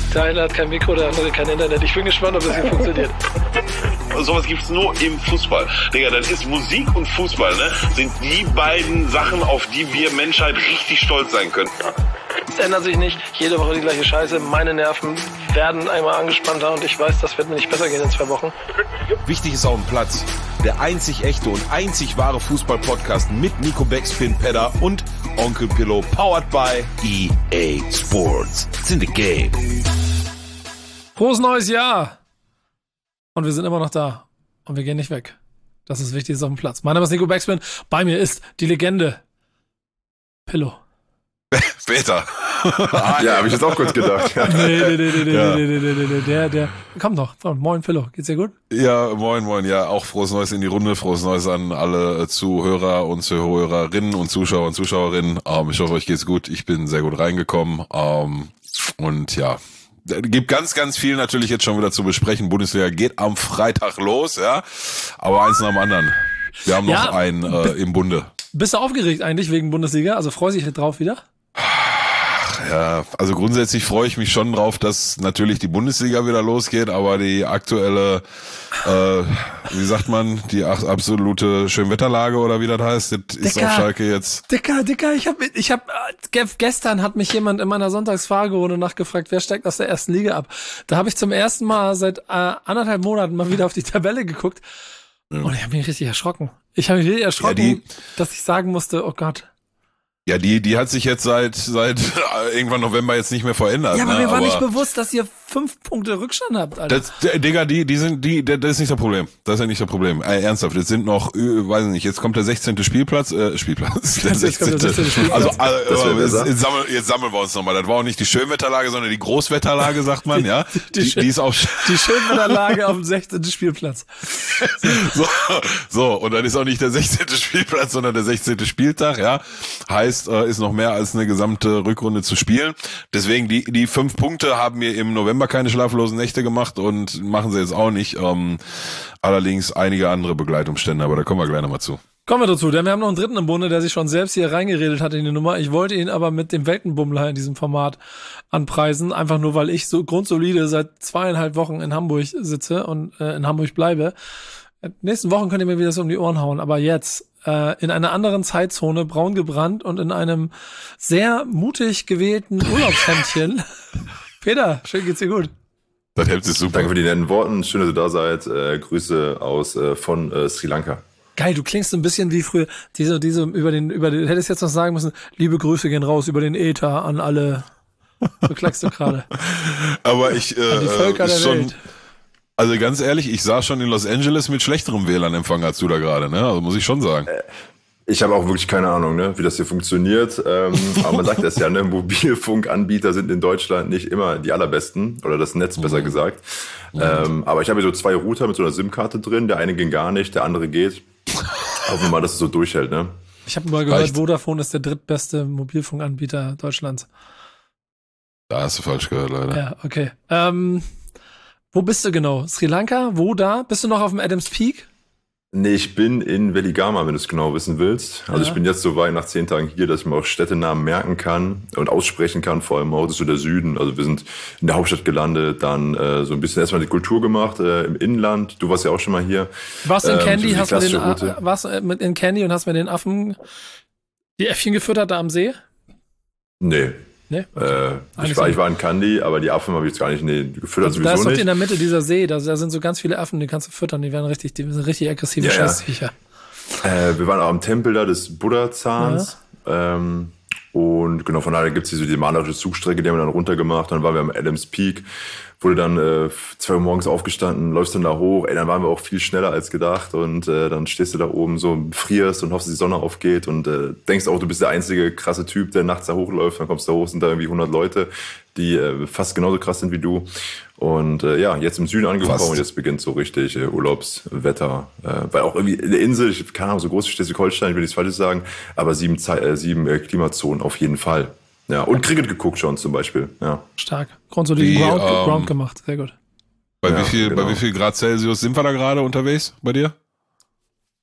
Der eine hat kein Mikro, der andere kein Internet. Ich bin gespannt, ob das hier funktioniert. Sowas gibt's nur im Fußball. Digga, das ist Musik und Fußball, ne? Sind die beiden Sachen, auf die wir Menschheit richtig stolz sein können. Es ändert sich nicht. Jede Woche die gleiche Scheiße. Meine Nerven werden einmal angespannter und ich weiß, das wird mir nicht besser gehen in 2 Wochen. Wichtig ist auf dem Platz. Der einzig echte und einzig wahre Fußball-Podcast mit Nico Beckspin, Pedder und Onkel Pillow. Powered by EA Sports. It's in the game. Frohes neues Jahr! Und wir sind immer noch da. Und wir gehen nicht weg. Das ist wichtig, ist auf dem Platz. Mein Name ist Nico Beckspin. Bei mir ist die Legende Pillow. Peter. Ja, habe ich jetzt auch kurz gedacht. Nee. Der. Komm doch. Moin, Pillow. Geht's dir gut? Ja, moin. Ja, auch frohes Neues in die Runde. Frohes Neues an alle Zuhörer und Zuhörerinnen und Zuschauer und Zuschauerinnen. Ich hoffe, euch geht's gut. Ich bin sehr gut reingekommen. Und ja, gibt ganz, ganz viel natürlich jetzt schon wieder zu besprechen. Bundesliga geht am Freitag los, ja. Aber eins nach dem anderen. Wir haben noch einen im Bunde. Bist du aufgeregt eigentlich wegen Bundesliga? Also freust du dich drauf wieder? Ja, also grundsätzlich freue ich mich schon drauf, dass natürlich die Bundesliga wieder losgeht, aber die aktuelle, wie sagt man, die absolute Schönwetterlage oder wie das heißt, das ist auf Schalke jetzt. Dicker, gestern hat mich jemand in meiner Sonntagsfragerunde nachgefragt, wer steigt aus der ersten Liga ab? Da habe ich zum ersten Mal seit 1,5 Monaten mal wieder auf die Tabelle geguckt und ich habe mich richtig erschrocken. Dass ich sagen musste, oh Gott. Ja, die hat sich jetzt seit irgendwann November jetzt nicht mehr verändert. Ja, aber mir war nicht bewusst, dass ihr 5 Punkte Rückstand habt, Alter. Digga, das ist nicht das Problem. Das ist ja nicht das Problem. Ernsthaft, jetzt sind noch, weiß ich nicht, jetzt kommt der 16. Spielplatz. Der 16. Also, jetzt sammeln wir uns nochmal. Das war auch nicht die Schönwetterlage, sondern die Großwetterlage, sagt man, ja. Die ist auch die Schönwetterlage auf dem 16. Spielplatz. So, und dann ist auch nicht der 16. Spielplatz, sondern der 16. Spieltag, ja. Heißt, ist noch mehr als eine gesamte Rückrunde zu spielen. Deswegen, die 5 Punkte haben mir im November keine schlaflosen Nächte gemacht und machen sie jetzt auch nicht. Allerdings einige andere Begleitumstände, aber da kommen wir gleich nochmal zu. Kommen wir dazu, denn wir haben noch einen dritten im Bunde, der sich schon selbst hier reingeredet hat in die Nummer. Ich wollte ihn aber mit dem Weltenbummler in diesem Format anpreisen, einfach nur, weil ich so grundsolide seit 2,5 Wochen in Hamburg sitze und in Hamburg bleibe. Nächsten Wochen könnt ihr mir wieder so um die Ohren hauen, aber jetzt in einer anderen Zeitzone, braun gebrannt und in einem sehr mutig gewählten Urlaubshemdchen. Peter, schön geht's dir gut. Das Hemd ist super. Danke für die netten Worten, schön, dass ihr da seid. Grüße von Sri Lanka. Geil, du klingst ein bisschen wie früher, diese über den, hättest jetzt noch sagen müssen, liebe Grüße gehen raus über den Äther an alle. So klagst du gerade. Aber ich, an die Völker der Welt. Also ganz ehrlich, ich saß schon in Los Angeles mit schlechterem WLAN-Empfang als du da gerade, ne? Also muss ich schon sagen. Ich habe auch wirklich keine Ahnung, ne, wie das hier funktioniert. Aber man sagt das ja, ne, Mobilfunkanbieter sind in Deutschland nicht immer die allerbesten oder das Netz besser gesagt. Aber ich habe hier so 2 Router mit so einer SIM-Karte drin. Der eine ging gar nicht, der andere geht. Hoffen wir mal, dass es so durchhält, ne? Ich habe mal gehört, Vodafone ist der drittbeste Mobilfunkanbieter Deutschlands. Da hast du falsch gehört, leider. Ja, okay. Wo bist du genau? Sri Lanka? Wo da? Bist du noch auf dem Adams Peak? Nee, ich bin in Weligama, wenn du es genau wissen willst. Also ich bin jetzt so weit nach 10 Tagen hier, dass ich mir auch Städtenamen merken kann und aussprechen kann, vor allem auch, das ist so der Süden. Also wir sind in der Hauptstadt gelandet, dann so ein bisschen erstmal die Kultur gemacht, im Inland. Du warst ja auch schon mal hier. Warst in Candy, warst in Candy und hast mir den Affen, die Äffchen gefüttert da am See? Nee. Nee? Ich war in Kandy, aber die Affen habe ich jetzt gar nicht gefüttert, sowieso nicht. Da ist doch in der Mitte dieser See, da sind so ganz viele Affen, die kannst du füttern, die sind richtig aggressive Scheißviecher. Wir waren auch am Tempel da des Buddha-Zahns. Ja. Und genau, von daher gibt's hier so die malerische Zugstrecke, die haben wir dann runtergemacht. Dann waren wir am Adams Peak, wurde dann 2 Uhr morgens aufgestanden, läufst dann da hoch. Dann waren wir auch viel schneller als gedacht. Und dann stehst du da oben so, frierst und hoffst, dass die Sonne aufgeht. Und denkst auch, du bist der einzige krasse Typ, der nachts da hochläuft. Dann kommst du da hoch, sind da irgendwie 100 Leute, die fast genauso krass sind wie du. Und jetzt im Süden angekommen und jetzt beginnt so richtig Urlaubswetter. Weil auch irgendwie eine Insel, ich keine Ahnung, so groß wie Schleswig-Holstein, ich will nichts Falsches sagen, aber 7 Klimazonen auf jeden Fall. Ja, und Cricket geguckt schon zum Beispiel. Ja. Stark. Grundsoliden Ground gemacht, sehr gut. Bei wie viel Grad Celsius sind wir da gerade unterwegs bei dir?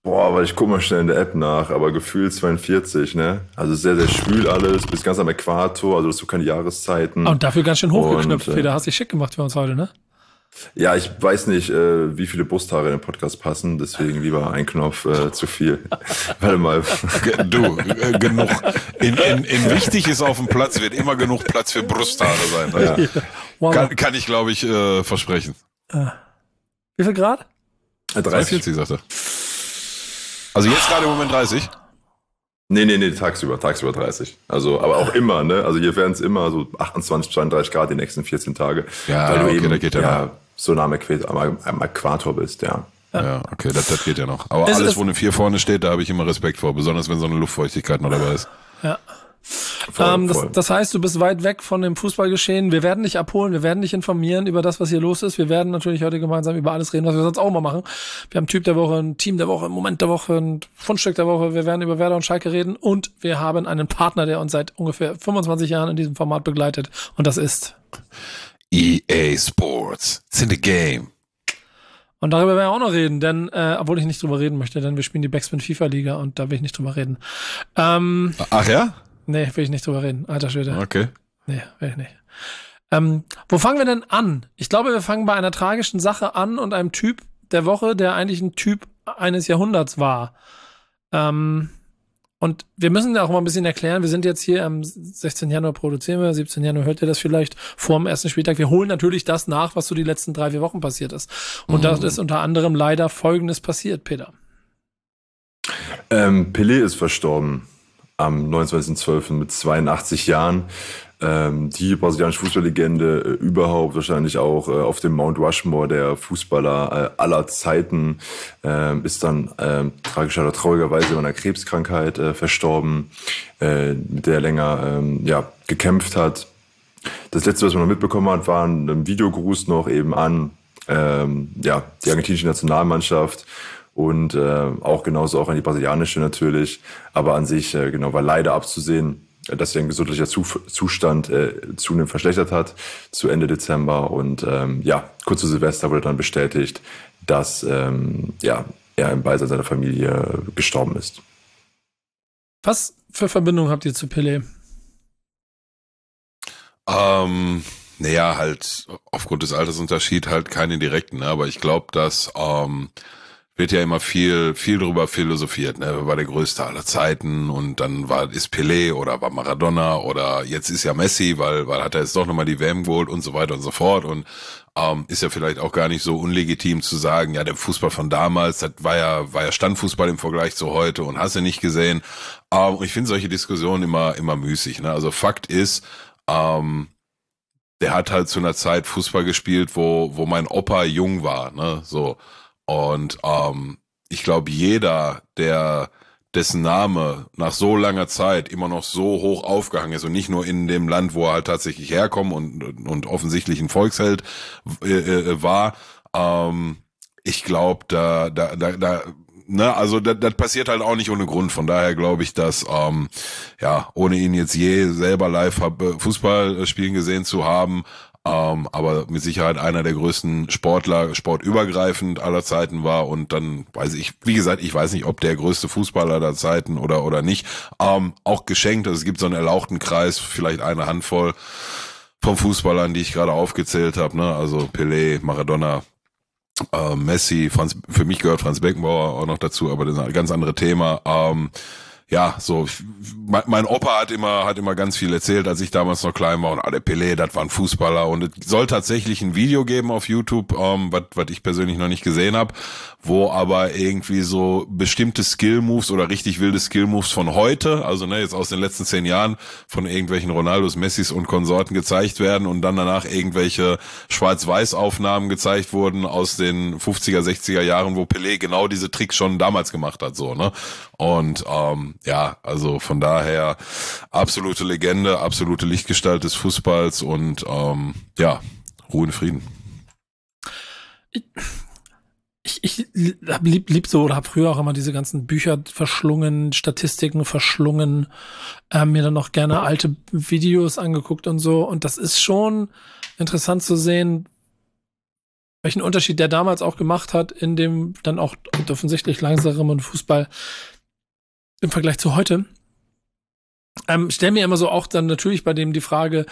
Boah, aber ich guck mal schnell in der App nach, aber gefühlt 42, ne? Also sehr, sehr schwül alles, bis ganz am Äquator, also das so keine Jahreszeiten. Und dafür ganz schön hochgeknüpft, Und, Peter. Hast dich schick gemacht für uns heute, ne? Ja, ich weiß nicht, wie viele Brusthaare in den Podcast passen, deswegen lieber ein Knopf zu viel. Warte mal. Genug. In wichtig ist auf dem Platz, wird immer genug Platz für Brusthaare sein. Das Wow. kann ich, glaube ich, versprechen. Wie viel Grad? 30. 40, sagt er. Also jetzt gerade im Moment 30? Nee, tagsüber 30. Also, aber auch immer, ne? Also hier werden es immer so 28, 32 Grad die nächsten 14 Tage. Ja, weil du okay, eben, da geht ja noch. so nah am Äquator bist, ja. Ja, okay, das geht ja noch. Aber Es alles, ist- wo eine 4 vorne steht, da habe ich immer Respekt vor. Besonders wenn so eine Luftfeuchtigkeit noch dabei ist. Ja. Voll. Das heißt, du bist weit weg von dem Fußballgeschehen. Wir werden dich abholen, wir werden dich informieren über das, was hier los ist. Wir werden natürlich heute gemeinsam über alles reden, was wir sonst auch mal machen. Wir haben Typ der Woche, ein Team der Woche, ein Moment der Woche, ein Fundstück der Woche. Wir werden über Werder und Schalke reden und wir haben einen Partner, der uns seit ungefähr 25 Jahren in diesem Format begleitet. Und das ist... EA Sports. It's in the game. Und darüber werden wir auch noch reden, denn, obwohl ich nicht drüber reden möchte, denn wir spielen die Backspin FIFA Liga und da will ich nicht drüber reden. Ach ja? Nee, will ich nicht drüber reden. Alter Schwede. Okay. Nee, will ich nicht. Wo fangen wir denn an? Ich glaube, wir fangen bei einer tragischen Sache an und einem Typ der Woche, der eigentlich ein Typ eines Jahrhunderts war. Und wir müssen ja auch mal ein bisschen erklären, wir sind jetzt hier am 16. Januar produzieren wir, 17. Januar hört ihr das vielleicht vor dem ersten Spieltag. Wir holen natürlich das nach, was so die letzten 3-4 Wochen passiert ist. Und da ist unter anderem leider Folgendes passiert, Peter. Pelé ist verstorben am 29.12. mit 82 Jahren. Die brasilianische Fußballlegende überhaupt, wahrscheinlich auch auf dem Mount Rushmore der Fußballer aller Zeiten, ist dann tragischer oder traurigerweise an einer Krebskrankheit verstorben, mit der er länger gekämpft hat. Das Letzte, was man noch mitbekommen hat, war ein Videogruß noch eben an die argentinische Nationalmannschaft. Und auch genauso auch an die brasilianische natürlich. Aber an sich war leider abzusehen, dass sein gesundheitlicher Zustand zunehmend verschlechtert hat zu Ende Dezember. Und kurz zu Silvester wurde dann bestätigt, dass er im Beisein seiner Familie gestorben ist. Was für Verbindung habt ihr zu Pelé? Halt aufgrund des Altersunterschieds halt keine direkten, ne? Aber ich glaube, dass wird ja immer viel darüber philosophiert, ne? Wer war der größte aller Zeiten und dann ist Pelé oder war Maradona oder jetzt ist ja Messi, weil hat er jetzt doch nochmal die WM geholt und so weiter und so fort und ist ja vielleicht auch gar nicht so unlegitim zu sagen, ja, der Fußball von damals, das war ja Standfußball im Vergleich zu heute und hast du nicht gesehen. Ich finde solche Diskussionen immer müßig, ne? Also Fakt ist, der hat halt zu einer Zeit Fußball gespielt, wo mein Opa jung war, ne, so. Und ich glaube, jeder, dessen Name nach so langer Zeit immer noch so hoch aufgehangen ist und nicht nur in dem Land, wo er halt tatsächlich herkommt und offensichtlich ein Volksheld war, ich glaube, das passiert halt auch nicht ohne Grund. Von daher glaube ich, dass ohne ihn jetzt je selber live Fußball spielen gesehen zu haben, aber mit Sicherheit einer der größten Sportler, sportübergreifend aller Zeiten war und dann weiß ich weiß nicht, ob der größte Fußballer der Zeiten oder nicht, auch geschenkt, also es gibt so einen erlauchten Kreis, vielleicht eine Handvoll von Fußballern, die ich gerade aufgezählt habe, ne, also Pelé, Maradona, Messi, für mich gehört Franz Beckenbauer auch noch dazu, aber das ist ein ganz anderes Thema. Mein Opa hat immer ganz viel erzählt, als ich damals noch klein war und der Pelé, das war ein Fußballer und es soll tatsächlich ein Video geben auf YouTube, was ich persönlich noch nicht gesehen habe, wo aber irgendwie so bestimmte Skill-Moves oder richtig wilde Skill-Moves von heute, also ne, jetzt aus den letzten 10 Jahren von irgendwelchen Ronaldos, Messis und Konsorten gezeigt werden und dann danach irgendwelche Schwarz-Weiß-Aufnahmen gezeigt wurden aus den 50er, 60er Jahren, wo Pelé genau diese Tricks schon damals gemacht hat, so, ne? Und also von daher absolute Legende, absolute Lichtgestalt des Fußballs und Ruhe in Frieden. Ich lieb so oder habe früher auch immer diese ganzen Bücher verschlungen, Statistiken verschlungen, mir dann noch gerne alte Videos angeguckt und so. Und das ist schon interessant zu sehen, welchen Unterschied der damals auch gemacht hat in dem dann auch offensichtlich langsameren Fußball im Vergleich zu heute. Stell mir immer so auch dann natürlich bei dem die Frage,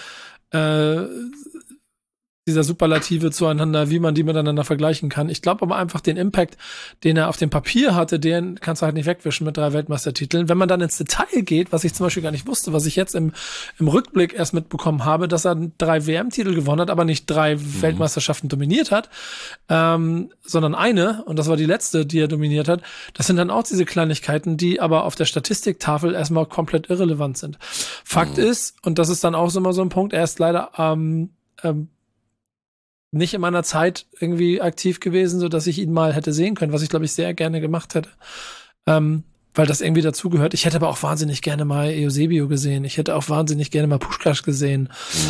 dieser Superlative zueinander, wie man die miteinander vergleichen kann. Ich glaube aber einfach, den Impact, den er auf dem Papier hatte, den kannst du halt nicht wegwischen mit 3 Weltmeistertiteln. Wenn man dann ins Detail geht, was ich zum Beispiel gar nicht wusste, was ich jetzt im Rückblick erst mitbekommen habe, dass er 3 WM-Titel gewonnen hat, aber nicht 3 Weltmeisterschaften dominiert hat, sondern eine, und das war die letzte, die er dominiert hat. Das sind dann auch diese Kleinigkeiten, die aber auf der Statistiktafel erstmal komplett irrelevant sind. Fakt ist, und das ist dann auch so immer so ein Punkt, er ist leider nicht in meiner Zeit irgendwie aktiv gewesen, so dass ich ihn mal hätte sehen können, was ich glaube ich sehr gerne gemacht hätte, weil das irgendwie dazugehört. Ich hätte aber auch wahnsinnig gerne mal Eusebio gesehen. Ich hätte auch wahnsinnig gerne mal Puskás gesehen.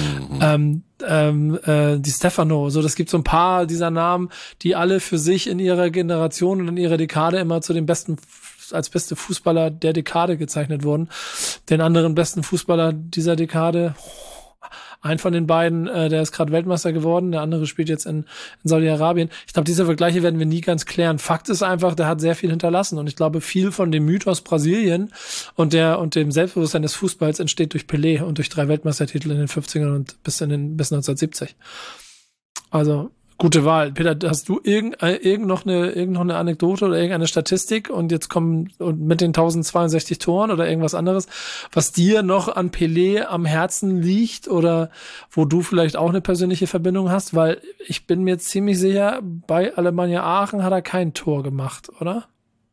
Die Stefano, so das gibt so ein paar dieser Namen, die alle für sich in ihrer Generation und in ihrer Dekade immer zu den besten als beste Fußballer der Dekade gezeichnet wurden. Den anderen besten Fußballer dieser Dekade, ein von den beiden, der ist gerade Weltmeister geworden, der andere spielt jetzt in Saudi-Arabien. Ich glaube, diese Vergleiche werden wir nie ganz klären. Fakt ist einfach, der hat sehr viel hinterlassen und ich glaube, viel von dem Mythos Brasilien und dem Selbstbewusstsein des Fußballs entsteht durch Pelé und durch 3 Weltmeistertitel in den 50ern und bis 1970. Also gute Wahl. Peter, hast du irgend noch eine Anekdote oder irgendeine Statistik und jetzt kommen mit den 1062 Toren oder irgendwas anderes, was dir noch an Pelé am Herzen liegt oder wo du vielleicht auch eine persönliche Verbindung hast? Weil ich bin mir ziemlich sicher, bei Alemannia Aachen hat er kein Tor gemacht, oder?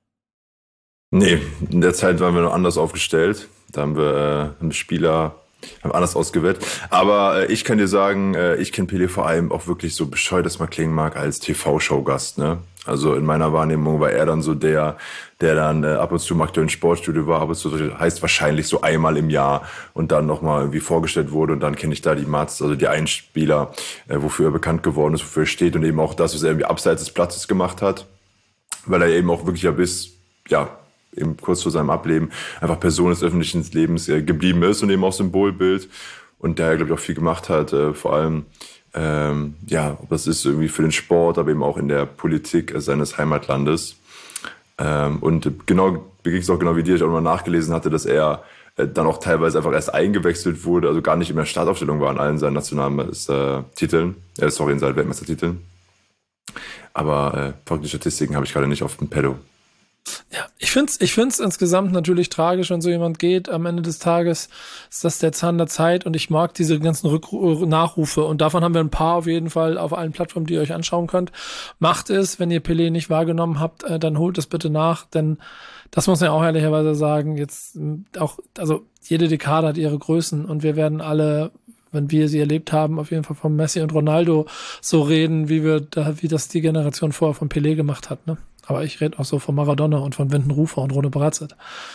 Nee, in der Zeit waren wir noch anders aufgestellt. Da haben wir einen Spieler anders ausgewählt. Aber ich kann dir sagen, ich kenne Pelé vor allem auch wirklich so bescheuert, dass man klingen mag, als TV-Showgast, ne? Also in meiner Wahrnehmung war er dann so der dann ab und zu im aktuellen Sportstudio war, ab und zu heißt wahrscheinlich so einmal im Jahr und dann nochmal irgendwie vorgestellt wurde und dann kenne ich da die Mats, also die Einspieler, wofür er bekannt geworden ist, wofür er steht und eben auch das, was er irgendwie abseits des Platzes gemacht hat, weil er eben auch wirklich eben kurz vor seinem Ableben einfach Person des öffentlichen Lebens geblieben ist und eben auch Symbolbild und der, glaube ich, auch viel gemacht hat, vor allem, ob das ist irgendwie für den Sport, aber eben auch in der Politik seines Heimatlandes. Und genau, mir ging es auch genau wie dir, ich auch mal nachgelesen hatte, dass er dann auch teilweise einfach erst eingewechselt wurde, also gar nicht in der Startaufstellung war in allen seinen nationalen Titeln, in seinen Weltmeistertiteln. Aber folgende Statistiken habe ich gerade nicht auf dem Pedo. Ja, ich find's insgesamt natürlich tragisch, wenn so jemand geht. Am Ende des Tages ist das der Zahn der Zeit und ich mag diese ganzen Nachrufe und davon haben wir ein paar auf jeden Fall auf allen Plattformen, die ihr euch anschauen könnt. Macht es, wenn ihr Pelé nicht wahrgenommen habt, dann holt es bitte nach, denn das muss man ja auch ehrlicherweise sagen, jetzt auch, also jede Dekade hat ihre Größen und wir werden alle, wenn wir sie erlebt haben, auf jeden Fall von Messi und Ronaldo so reden, wie das die Generation vorher von Pelé gemacht hat, ne? Aber ich rede auch so von Maradona und von Wenden Rufer und Rone Bratzett.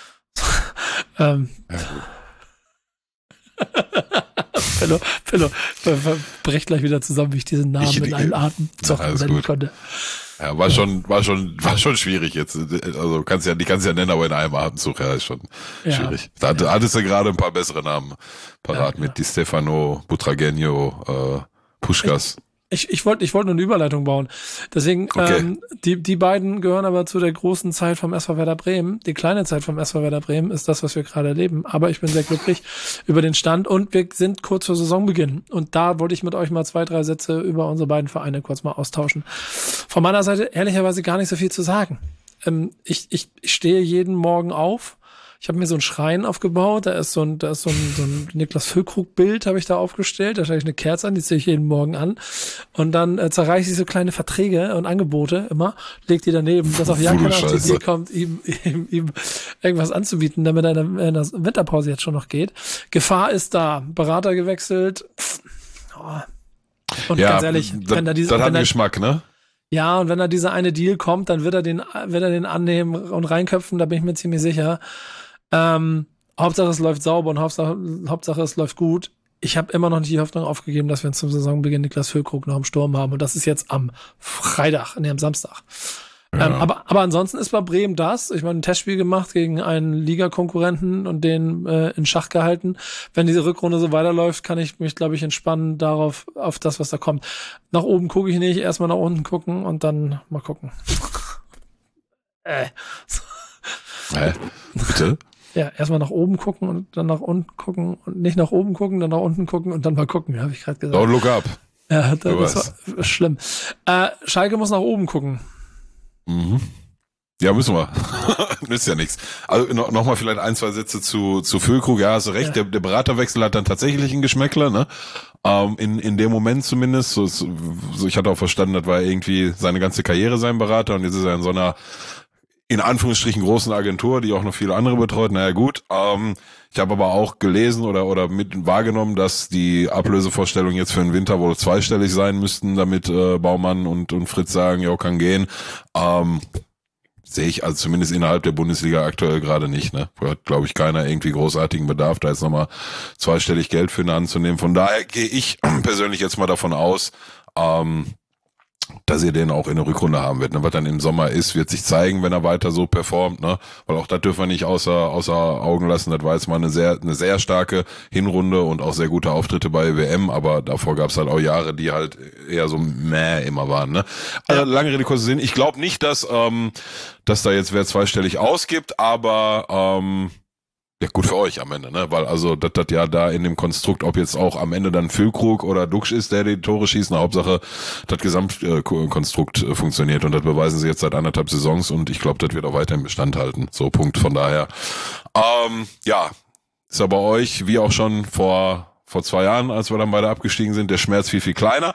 Pillow bricht gleich wieder zusammen, wie ich diesen Namen in einem Atem nennen konnte. Ja, war schon schwierig jetzt. Also die kannst ja nennen, aber in einem Atemzug, ja, ist schon schwierig. Da hattest du gerade ein paar bessere Namen parat mit Di Stefano, Butragueño, Puskás. Ich wollte nur eine Überleitung bauen. Deswegen, okay. Die beiden gehören aber zu der großen Zeit vom SV Werder Bremen. Die kleine Zeit vom SV Werder Bremen ist das, was wir gerade erleben. Aber ich bin sehr glücklich über den Stand und wir sind kurz vor Saisonbeginn. Und da wollte ich mit euch mal 2-3 Sätze über unsere beiden Vereine kurz mal austauschen. Von meiner Seite ehrlicherweise gar nicht so viel zu sagen. Ich stehe jeden Morgen auf. Ich habe mir so einen Schrein aufgebaut, da ist so ein Niklas Füllkrug-Bild habe ich da aufgestellt, da stelle ich eine Kerze an, die ziehe ich jeden Morgen an und dann zerreiche ich so kleine Verträge und Angebote immer, leg die daneben, dass auch ja keiner auf die Idee kommt, ihm irgendwas anzubieten, damit er in der Winterpause jetzt schon noch geht. Gefahr ist da, Berater gewechselt. Und ganz ehrlich, wenn da Geschmack, ne? Ja, und wenn da dieser eine Deal kommt, dann wird er den annehmen und reinköpfen, da bin ich mir ziemlich sicher. Hauptsache es läuft sauber und Hauptsache es läuft gut. Ich habe immer noch nicht die Hoffnung aufgegeben, dass wir zum Saisonbeginn Niklas Füllkrug noch im Sturm haben und das ist jetzt am Samstag. Ja. Aber ansonsten ist bei Bremen das. Ich meine, ein Testspiel gemacht gegen einen Ligakonkurrenten und den in Schach gehalten. Wenn diese Rückrunde so weiterläuft, kann ich mich, glaube ich, entspannen auf das, was da kommt. Nach oben gucke ich nicht, erstmal nach unten gucken und dann mal gucken. Bitte? Ja, erstmal nach oben gucken und dann nach unten gucken und nicht nach oben gucken, dann nach unten gucken und dann mal gucken, habe ich gerade gesagt. Don't look up. Ja, das war schlimm. Schalke muss nach oben gucken. Mhm. Ja, müssen wir. Nützt ja nichts. Also noch mal vielleicht 1, 2 Sätze zu Füllkrug. Ja, hast du recht. Ja. Der Beraterwechsel hat dann tatsächlich ein Geschmäckler, ne? In dem Moment zumindest. So, ich hatte auch verstanden, das war irgendwie seine ganze Karriere sein Berater und jetzt ist er in so einer in Anführungsstrichen großen Agentur, die auch noch viele andere betreut. Naja, gut. Ich habe aber auch gelesen oder mit wahrgenommen, dass die Ablösevorstellungen jetzt für den Winter wohl zweistellig sein müssten, damit Baumann und Fritz sagen, ja, kann gehen. Sehe ich also zumindest innerhalb der Bundesliga aktuell gerade nicht. Ne? Hat, glaube ich, keiner irgendwie großartigen Bedarf, da jetzt nochmal zweistellig Geld für ihn anzunehmen. Von daher gehe ich persönlich jetzt mal davon aus, dass ihr den auch in der Rückrunde haben wird. Ne? Was dann im Sommer ist, wird sich zeigen, wenn er weiter so performt. Ne? Weil auch das dürfen wir nicht außer Augen lassen. Das war jetzt mal eine sehr starke Hinrunde und auch sehr gute Auftritte bei WM. Aber davor gab es halt auch Jahre, die halt eher so immer waren. Ne? Also lange Rede, kurzer Sinn. Ich glaube nicht, dass da jetzt wer zweistellig ausgibt, aber ja, gut für euch am Ende, ne? Weil also das ja da in dem Konstrukt, ob jetzt auch am Ende dann Füllkrug oder Duxch ist, der die Tore schießt, eine Hauptsache das Gesamtkonstrukt funktioniert und das beweisen sie jetzt seit 1,5 Saisons und ich glaube, das wird auch weiterhin Bestand halten. So, Punkt. Von daher, ja, ist ja bei euch, wie auch schon vor 2 Jahren, als wir dann beide abgestiegen sind, der Schmerz viel kleiner.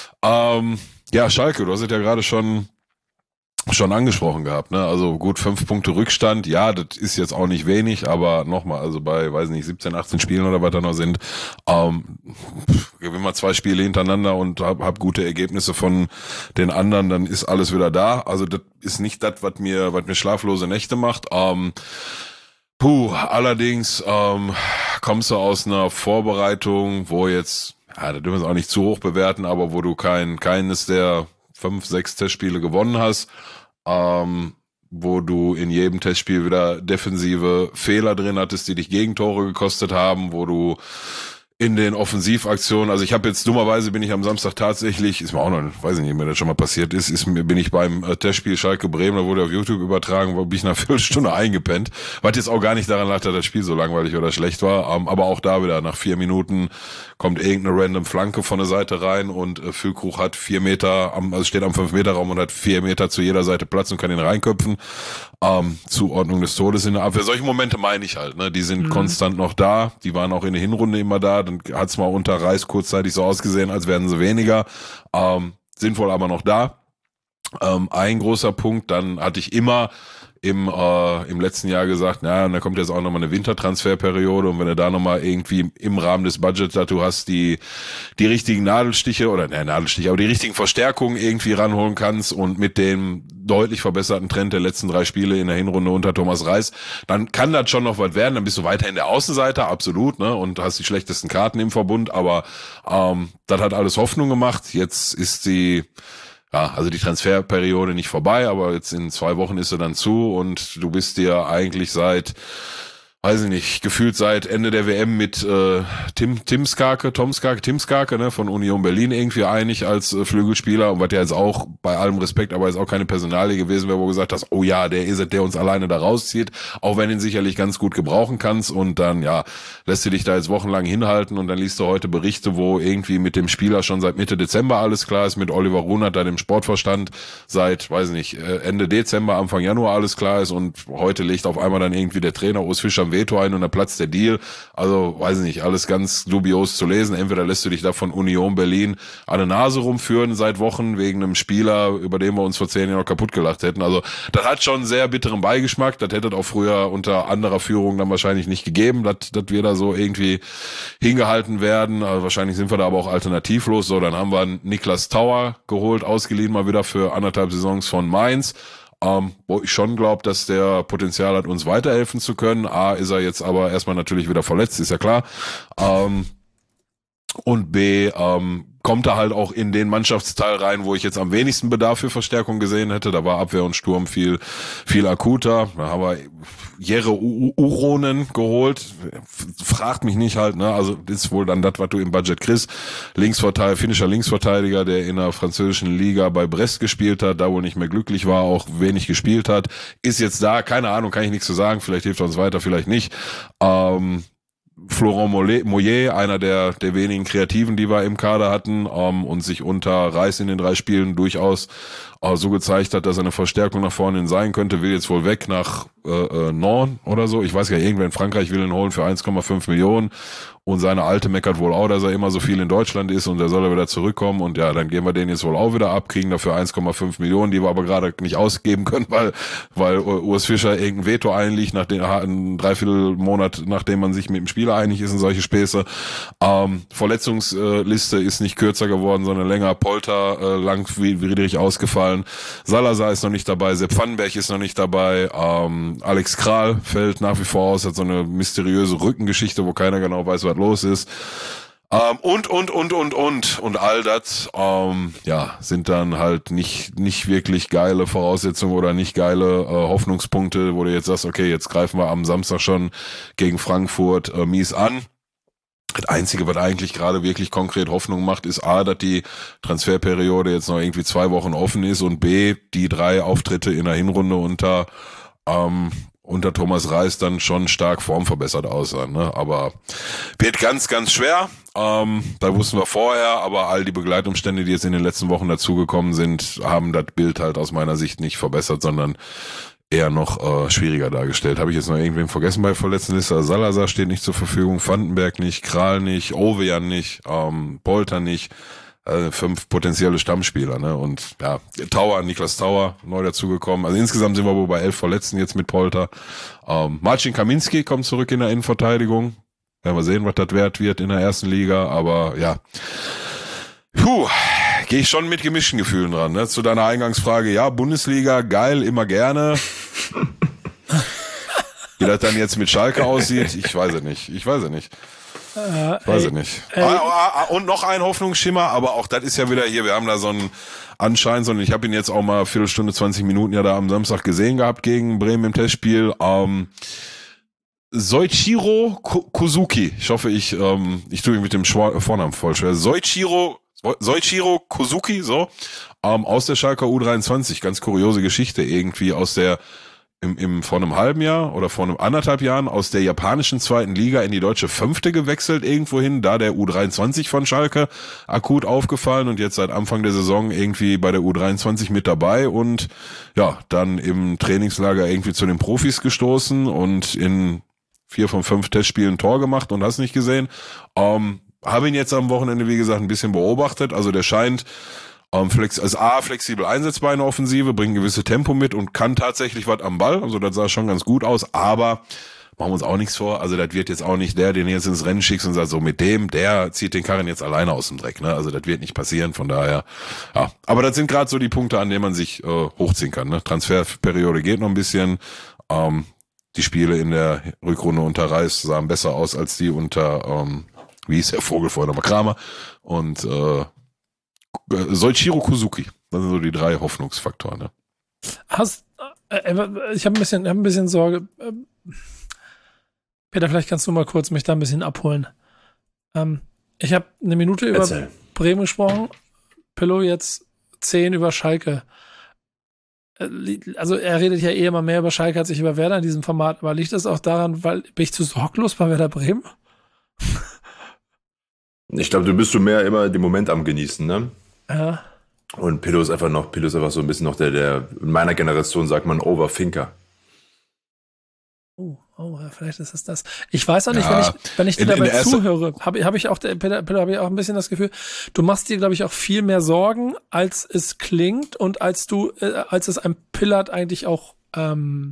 Ja, Schalke, du hast es ja gerade schon angesprochen gehabt, ne? Also gut, 5 Punkte Rückstand, ja, das ist jetzt auch nicht wenig, aber nochmal, also bei, weiß nicht, 17, 18 Spielen oder was da noch sind, gewinn mal 2 Spiele hintereinander und hab gute Ergebnisse von den anderen, dann ist alles wieder da. Also das ist nicht das, was mir schlaflose Nächte macht. Allerdings kommst du aus einer Vorbereitung, wo jetzt, ja, da dürfen wir es auch nicht zu hoch bewerten, aber wo du keines der 5, 6 Testspiele gewonnen hast, wo du in jedem Testspiel wieder defensive Fehler drin hattest, die dich Gegentore gekostet haben, wo du in den Offensivaktionen, also ich habe jetzt dummerweise bin ich am Samstag tatsächlich, ist mir auch noch, weiß ich nicht, mir das schon mal passiert bin ich beim Testspiel Schalke Bremen, da wurde auf YouTube übertragen, wo bin ich nach 1 Viertelstunde eingepennt, was jetzt auch gar nicht daran lag, dass das Spiel so langweilig oder schlecht war, aber auch da wieder nach 4 Minuten kommt irgendeine random Flanke von der Seite rein und Füllkrug hat 4 Meter, also steht am 5-Meter-Raum und hat 4 Meter zu jeder Seite Platz und kann ihn reinköpfen. Zuordnung des Todes in der Abwehr. Solche Momente meine ich halt, ne? Die sind konstant noch da, die waren auch in der Hinrunde immer da, dann hat's mal unter Reis kurzzeitig so ausgesehen, als werden sie weniger, sind wohl aber noch da. Ein großer Punkt, dann hatte ich immer im letzten Jahr gesagt, na, und da kommt jetzt auch nochmal eine Wintertransferperiode und wenn du da nochmal irgendwie im Rahmen des Budgets, da du hast die richtigen Nadelstiche oder Nadelstiche, aber die richtigen Verstärkungen irgendwie ranholen kannst und mit dem deutlich verbesserten Trend der letzten 3 Spiele in der Hinrunde unter Thomas Reis, dann kann das schon noch was werden, dann bist du weiterhin der Außenseiter, absolut, ne, und hast die schlechtesten Karten im Verbund, aber das hat alles Hoffnung gemacht, jetzt ist also die Transferperiode nicht vorbei, aber jetzt in 2 Wochen ist sie dann zu und du bist dir eigentlich gefühlt seit Ende der WM mit Tim Skarke, ne, von Union Berlin irgendwie einig als Flügelspieler und was ja jetzt auch, bei allem Respekt, aber jetzt auch keine Personalie gewesen wäre, wo du gesagt hast, oh ja, der ist es, der uns alleine da rauszieht, auch wenn du ihn sicherlich ganz gut gebrauchen kannst und dann, ja, lässt du dich da jetzt wochenlang hinhalten und dann liest du heute Berichte, wo irgendwie mit dem Spieler schon seit Mitte Dezember alles klar ist, mit Oliver Runert, da dem Sportvorstand, seit, weiß nicht, Ende Dezember, Anfang Januar alles klar ist und heute legt auf einmal dann irgendwie der Trainer Urs Fischer ein Veto ein und dann platzt der Deal. Also, weiß ich nicht, alles ganz dubios zu lesen. Entweder lässt du dich da von Union Berlin an der Nase rumführen seit Wochen wegen einem Spieler, über den wir uns vor 10 Jahren noch kaputt gelacht hätten. Also, das hat schon sehr bitteren Beigeschmack. Das hätte es auch früher unter anderer Führung dann wahrscheinlich nicht gegeben, dass wir da so irgendwie hingehalten werden. Also, wahrscheinlich sind wir da aber auch alternativlos. So, dann haben wir einen Niklas Tauer geholt, ausgeliehen mal wieder für 1,5 Saisons von Mainz. Wo ich schon glaube, dass der Potenzial hat, uns weiterhelfen zu können. Ist er jetzt aber erstmal natürlich wieder verletzt, ist ja klar. Und B, kommt er halt auch in den Mannschaftsteil rein, wo ich jetzt am wenigsten Bedarf für Verstärkung gesehen hätte. Da war Abwehr und Sturm viel akuter. Da haben wir Jere Uronen geholt. Fragt mich nicht halt, ne? Also das ist wohl dann das, was du im Budget kriegst. Finnischer Linksverteidiger, der in der französischen Liga bei Brest gespielt hat, da wohl nicht mehr glücklich war, auch wenig gespielt hat. Ist jetzt da, keine Ahnung, kann ich nichts zu sagen. Vielleicht hilft er uns weiter, vielleicht nicht. Florent Mollet, einer der wenigen Kreativen, die wir im Kader hatten, und sich unter Reis in den 3 Spielen durchaus so gezeigt hat, dass er eine Verstärkung nach vorne sein könnte, will jetzt wohl weg nach Nantes oder so. Ich weiß ja, irgendwer in Frankreich will ihn holen für 1,5 Millionen. Und seine Alte meckert wohl auch, dass er immer so viel in Deutschland ist und er soll wieder zurückkommen. Und ja, dann geben wir den jetzt wohl auch wieder ab, kriegen dafür 1,5 Millionen, die wir aber gerade nicht ausgeben können, weil Urs Fischer irgendein Veto einlegt, ein Dreiviertelmonat, nachdem man sich mit dem Spieler einig ist und solche Späße. Verletzungsliste ist nicht kürzer geworden, sondern länger. Polter langwierig ausgefallen. Salazar ist noch nicht dabei, Sepp Pfannenberg ist noch nicht dabei. Alex Kral fällt nach wie vor aus, hat so eine mysteriöse Rückengeschichte, wo keiner genau weiß, was los ist. Und all das, sind dann halt nicht wirklich geile Voraussetzungen oder nicht geile Hoffnungspunkte, wo du jetzt sagst, okay, jetzt greifen wir am Samstag schon gegen Frankfurt mies an. Das Einzige, was eigentlich gerade wirklich konkret Hoffnung macht, ist A, dass die Transferperiode jetzt noch irgendwie 2 Wochen offen ist und B, die 3 Auftritte in der Hinrunde unter Thomas Reis dann schon stark formverbessert aussahen, ne? Aber wird ganz, ganz schwer. Da wussten wir vorher, aber all die Begleitumstände, die jetzt in den letzten Wochen dazugekommen sind, haben das Bild halt aus meiner Sicht nicht verbessert, sondern eher noch schwieriger dargestellt. Habe ich jetzt noch irgendwen vergessen bei Verletztenliste? Salazar steht nicht zur Verfügung, Vandenberg nicht, Kral nicht, Ovejan nicht, Polter nicht. 5 potenzielle Stammspieler, ne? Und ja, Niklas Tauer neu dazugekommen. Also insgesamt sind wir wohl bei 11 Verletzten jetzt mit Polter. Marcin Kaminski kommt zurück in der Innenverteidigung. Werden wir sehen, was das wert wird in der ersten Liga. Aber ja, gehe ich schon mit gemischten Gefühlen dran. Ne? Zu deiner Eingangsfrage, ja, Bundesliga, geil, immer gerne. Wie das dann jetzt mit Schalke aussieht, ich weiß es nicht. Und noch ein Hoffnungsschimmer, aber auch das ist ja wieder hier, wir haben da so einen Anschein, sondern ich habe ihn jetzt auch mal Viertelstunde, 20 Minuten ja da am Samstag gesehen gehabt gegen Bremen im Testspiel. Soichiro Kozuki, ich hoffe, ich tue ihn mit dem Vornamen voll schwer. Soichiro Kozuki, so, aus der Schalker U23, ganz kuriose Geschichte irgendwie aus der vor einem halben Jahr oder vor einem 1,5 Jahren aus der japanischen 2. Liga in die deutsche 5. gewechselt irgendwo hin, da der U23 von Schalke akut aufgefallen und jetzt seit Anfang der Saison irgendwie bei der U23 mit dabei und ja, dann im Trainingslager irgendwie zu den Profis gestoßen und in 4 von 5 Testspielen ein Tor gemacht und hast nicht gesehen. Habe ihn jetzt am Wochenende, wie gesagt, ein bisschen beobachtet, also der scheint flexibel einsetzbar in der Offensive, bringt ein gewisses Tempo mit und kann tatsächlich was am Ball. Also das sah schon ganz gut aus, aber machen wir uns auch nichts vor. Also das wird jetzt auch nicht der, den jetzt ins Rennen schickst und sagt, so mit der zieht den Karren jetzt alleine aus dem Dreck. Ne? Also das wird nicht passieren, von daher. Ja, aber das sind gerade so die Punkte, an denen man sich hochziehen kann. Ne? Transferperiode geht noch ein bisschen. Die Spiele in der Rückrunde unter Reis sahen besser aus als die unter, wie hieß der Vogel vorher nochmal, Kramer. Und Soichiro Kozuki. Das sind so die 3 Hoffnungsfaktoren. Ne? Ich habe ein bisschen Sorge. Peter, vielleicht kannst du mal kurz mich da ein bisschen abholen. Ich habe eine Minute über Bremen gesprochen, Pillow jetzt 10 über Schalke. Also er redet ja immer mehr über Schalke als ich über Werder in diesem Format, aber liegt das auch daran, weil bin ich zu sorglos bei Werder Bremen? Ich glaube, du bist mehr immer den Moment am Genießen, ne? Ja. Und Pillow ist einfach so ein bisschen noch der in meiner Generation sagt man Overthinker. Oh, vielleicht ist es das. Ich weiß auch nicht, wenn ich dir dabei zuhöre, habe ich auch ein bisschen das Gefühl, du machst dir, glaube ich, auch viel mehr Sorgen, als es klingt und als es ein Pillard eigentlich auch, also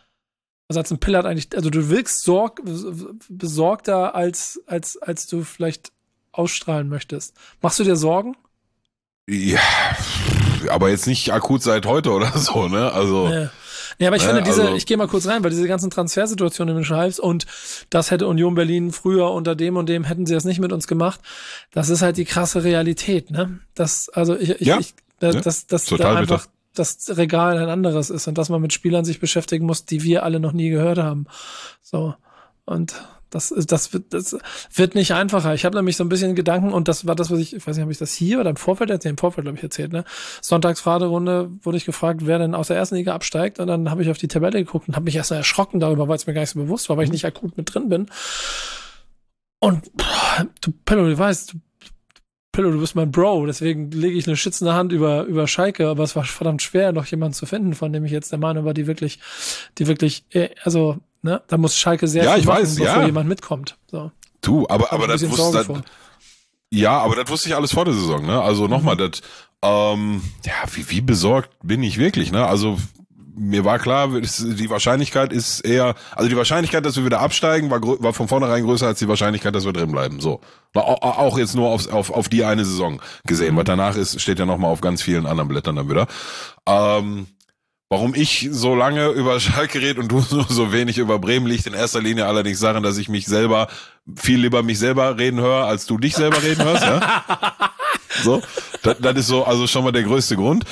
du wirkst besorgter, als du vielleicht ausstrahlen möchtest. Machst du dir Sorgen? Ja, aber jetzt nicht akut seit heute oder so, ne? Also. Ja, aber ich finde also, ich gehe mal kurz rein, weil diese ganzen Transfersituationen, die du schreibst und das hätte Union Berlin früher unter dem und dem, hätten sie das nicht mit uns gemacht. Das ist halt die krasse Realität, ne? Dass da einfach das Regal ein anderes ist und dass man mit Spielern sich beschäftigen muss, die wir alle noch nie gehört haben. So. Und das wird nicht einfacher. Ich habe nämlich so ein bisschen Gedanken und das war das, was ich weiß nicht, habe ich das hier oder im Vorfeld glaube ich erzählt, ne? Sonntagsfragerunde wurde ich gefragt, wer denn aus der ersten Liga absteigt und dann habe ich auf die Tabelle geguckt und habe mich erst mal erschrocken darüber, weil es mir gar nicht so bewusst war, weil ich nicht akut mit drin bin. Und du Pillow, du bist mein Bro, deswegen lege ich eine schützende Hand über Schalke, aber es war verdammt schwer, noch jemanden zu finden, von dem ich jetzt der Meinung war, die wirklich, also, ne, da muss Schalke sehr viel machen, bevor jemand mitkommt. So. Du, aber das wusste das wusste ich alles vor der Saison, ne? Also nochmal, wie besorgt bin ich wirklich, ne? Also mir war klar, die Wahrscheinlichkeit, dass wir wieder absteigen, war von vornherein größer als die Wahrscheinlichkeit, dass wir drin bleiben. So. War auch jetzt nur auf die eine Saison gesehen. Was danach ist, steht ja nochmal auf ganz vielen anderen Blättern dann wieder. Warum ich so lange über Schalke rede und du so wenig über Bremen, liegt in erster Linie allerdings daran, dass ich viel lieber mich selber reden höre, als du dich selber reden hörst, ja? So. Das ist so, also schon mal der größte Grund.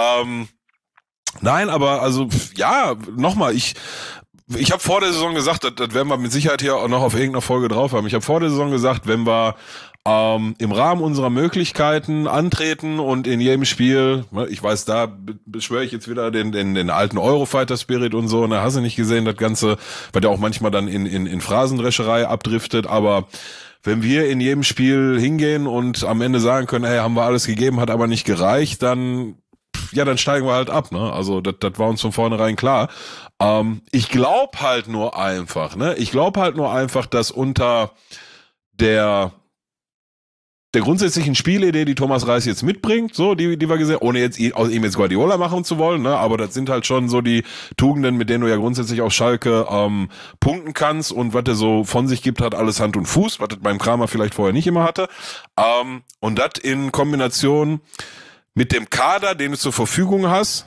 Nein, aber also, ja, nochmal, ich habe vor der Saison gesagt, das werden wir mit Sicherheit hier auch noch auf irgendeiner Folge drauf haben. Ich habe vor der Saison gesagt, wenn wir im Rahmen unserer Möglichkeiten antreten und in jedem Spiel, ich weiß, da beschwöre ich jetzt wieder den alten Eurofighter-Spirit und so, ne, hast du nicht gesehen, das Ganze, weil der auch manchmal dann in Phrasendrescherei abdriftet, aber wenn wir in jedem Spiel hingehen und am Ende sagen können, hey, haben wir alles gegeben, hat aber nicht gereicht, dann steigen wir halt ab, ne? Also das war uns von vornherein klar. Ich glaube halt nur einfach, dass unter der grundsätzlichen Spielidee, die Thomas Reis jetzt mitbringt, so, die wir gesehen, ohne jetzt aus ihm jetzt Guardiola machen zu wollen, ne, aber das sind halt schon so die Tugenden, mit denen du ja grundsätzlich auf Schalke punkten kannst und was er so von sich gibt, hat alles Hand und Fuß, was beim Kramer vielleicht vorher nicht immer hatte. Und das in Kombination mit dem Kader, den du zur Verfügung hast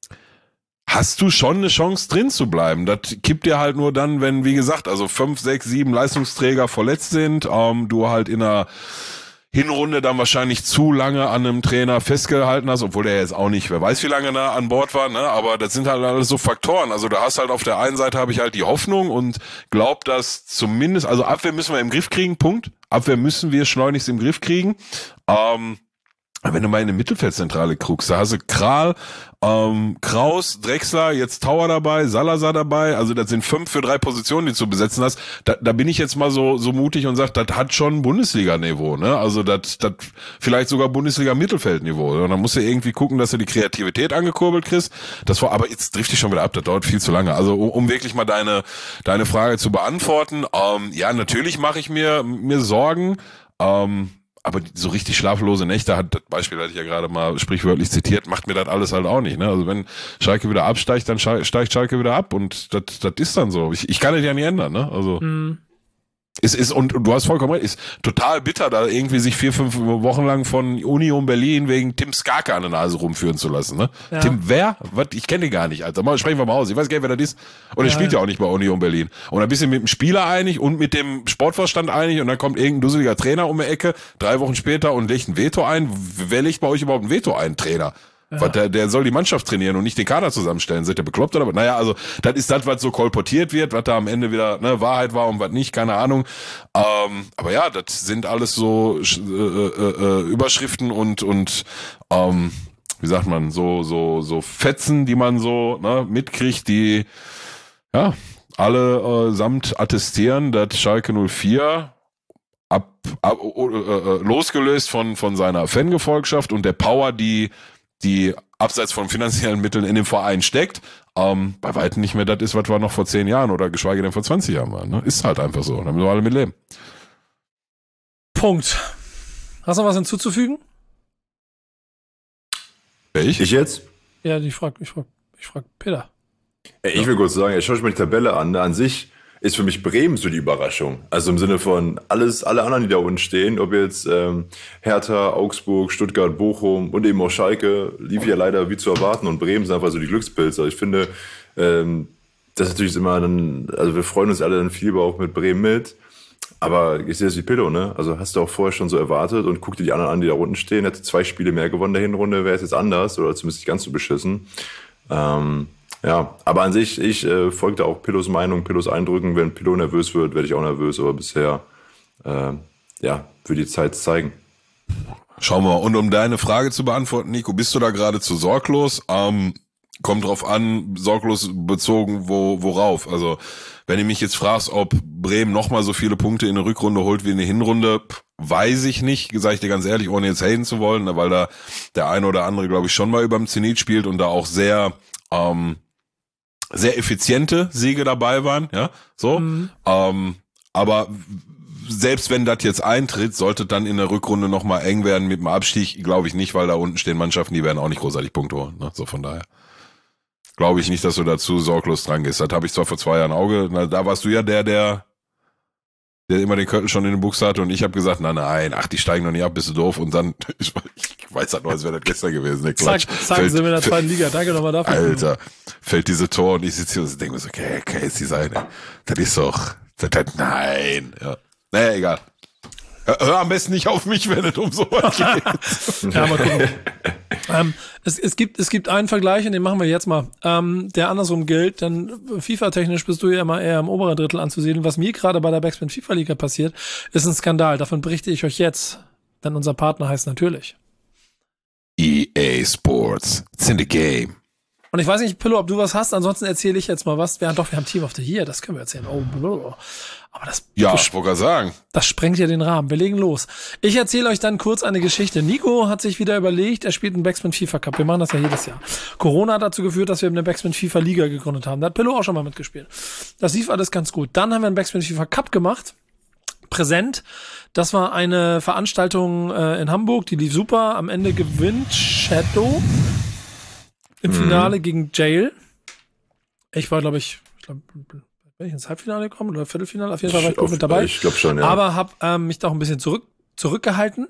du schon eine Chance drin zu bleiben. Das kippt dir halt nur dann, wenn, wie gesagt, also 5, 6, 7 Leistungsträger verletzt sind, du halt in einer Hinrunde dann wahrscheinlich zu lange an einem Trainer festgehalten hast, obwohl der jetzt auch nicht, wer weiß wie lange da an Bord war, ne? Aber das sind halt alles so Faktoren. Also du hast halt auf der einen Seite habe ich halt die Hoffnung und glaub, dass zumindest, also Abwehr müssen wir im Griff kriegen, Punkt. Abwehr müssen wir schleunigst im Griff kriegen. Wenn du mal in eine Mittelfeldzentrale guckst, da hast du Kral, Kraus, Drexler, jetzt Tauer dabei, Salazar dabei, also das sind 5 für 3 Positionen, die du zu besetzen hast. Da bin ich jetzt mal so mutig und sag, das hat schon Bundesliga-Niveau, ne? Also das vielleicht sogar Bundesliga-Mittelfeldniveau. Und dann musst du irgendwie gucken, dass du die Kreativität angekurbelt kriegst. Aber jetzt trifft dich schon wieder ab, das dauert viel zu lange. Also um wirklich mal deine Frage zu beantworten, ja, natürlich mache ich mir Sorgen, aber so richtig schlaflose Nächte das Beispiel hatte ich ja gerade mal sprichwörtlich zitiert, macht mir das alles halt auch nicht, ne? Also wenn Schalke wieder absteigt, dann steigt Schalke wieder ab und das ist dann so. Ich kann das ja nicht ändern, ne? Also und du hast vollkommen recht, ist total bitter, da irgendwie sich 4, 5 Wochen lang von Union Berlin wegen Tim Skarke an der Nase rumführen zu lassen, ne? Ja. Tim, wer? Was? Ich kenne den gar nicht, Alter. Mal sprechen wir mal aus. Ich weiß gar nicht, wer das ist. Und er spielt ja auch nicht bei Union Berlin. Und ein bisschen mit dem Spieler einig und mit dem Sportvorstand einig und dann kommt irgendein dusseliger Trainer um die Ecke, 3 Wochen später und legt ein Veto ein. Wer legt bei euch überhaupt ein Veto ein, Trainer? Ja. Der soll die Mannschaft trainieren und nicht den Kader zusammenstellen. Seid ihr bekloppt oder was? Naja, also das ist das, was so kolportiert wird, was da am Ende wieder Wahrheit war und was nicht, keine Ahnung. Aber ja, das sind alles so Überschriften und wie sagt man, so Fetzen, die man so mitkriegt, die ja alle samt attestieren, dass Schalke 04 losgelöst von seiner Fangefolgschaft und der Power, die abseits von finanziellen Mitteln in dem Verein steckt, bei weitem nicht mehr das ist, was wir noch vor 10 Jahren oder geschweige denn vor 20 Jahren waren. Ne? Ist halt einfach so. Da müssen wir alle mit leben. Punkt. Hast du noch was hinzuzufügen? Ich jetzt? Ja, ich frag Peter. Ich will kurz sagen, schaue ich mir die Tabelle an. An sich ist für mich Bremen so die Überraschung. Also im Sinne von alle anderen, die da unten stehen, ob jetzt Hertha, Augsburg, Stuttgart, Bochum und eben auch Schalke, lief ja leider wie zu erwarten und Bremen sind einfach so die Glückspilze. Ich finde, Das ist natürlich immer dann, also wir freuen uns alle dann viel auch mit Bremen mit. Aber ich sehe das wie Pillow, ne? Also hast du auch vorher schon so erwartet und guck dir die anderen an, die da unten stehen. Hätte 2 Spiele mehr gewonnen der Hinrunde, wäre es jetzt anders oder zumindest nicht ganz so beschissen. Ja, aber an sich, ich folgte auch Pillows Meinung, Pillows Eindrücken. Wenn Pillow nervös wird, werde ich auch nervös. Aber bisher, wird die Zeit zeigen. Schauen wir mal. Und um deine Frage zu beantworten, Nico, bist du da geradezu sorglos? Kommt drauf an, sorglos bezogen, worauf? Also, wenn du mich jetzt fragst, ob Bremen nochmal so viele Punkte in der Rückrunde holt wie in der Hinrunde, weiß ich nicht, sage ich dir ganz ehrlich, ohne jetzt haten zu wollen, weil da der eine oder andere, glaube ich, schon mal überm Zenit spielt und da auch sehr effiziente Siege dabei waren, ja, so. Aber selbst wenn das jetzt eintritt, sollte dann in der Rückrunde nochmal eng werden mit dem Abstieg, glaube ich nicht, weil da unten stehen Mannschaften, die werden auch nicht großartig Punkte holen, ne? So von daher. Glaube ich nicht, dass du dazu sorglos dran gehst. Das habe ich zwar vor 2 Jahren Auge, da warst du ja der immer den Köttel schon in den Buchs hatte und ich habe gesagt, nein, die steigen noch nicht ab, bist du doof und dann, ich weiß halt noch, als wäre das gestern gewesen, der Klatsch. Zack, sind wir in der 2. Liga, danke nochmal dafür. Alter, fällt diese Tor und ich sitze hier und denke mir so, okay, ist die seine. Das ist doch, nein, ja. Naja, egal. Hör am besten nicht auf mich, wenn es um sowas geht. Ja, mal gucken. Es gibt einen Vergleich, und den machen wir jetzt mal, der andersrum gilt, denn FIFA-technisch bist du ja immer eher im oberen Drittel anzusiedeln. Was mir gerade bei der Backspin FIFA-Liga passiert, ist ein Skandal. Davon berichte ich euch jetzt, denn unser Partner heißt natürlich EA Sports. It's in the game. Und ich weiß nicht, Pillow, ob du was hast, ansonsten erzähle ich jetzt mal was. Wir haben Team of the Year, das können wir erzählen. Aber das, ja, ich wollte gerade sagen. Das sprengt ja den Rahmen. Wir legen los. Ich erzähle euch dann kurz eine Geschichte. Nico hat sich wieder überlegt, er spielt einen Backspin FIFA Cup. Wir machen das ja jedes Jahr. Corona hat dazu geführt, dass wir eine Backspin FIFA Liga gegründet haben. Da hat Pillow auch schon mal mitgespielt. Das lief alles ganz gut. Dann haben wir einen Backspin FIFA Cup gemacht. Präsent. Das war eine Veranstaltung in Hamburg, die lief super. Am Ende gewinnt Shadow im Finale gegen Jail. Ich war, glaube ich, bin ich ins Halbfinale gekommen oder Viertelfinale? Auf jeden Fall war ich gut mit dabei. Ich glaube schon, ja. Aber habe mich da auch ein bisschen zurückgehalten.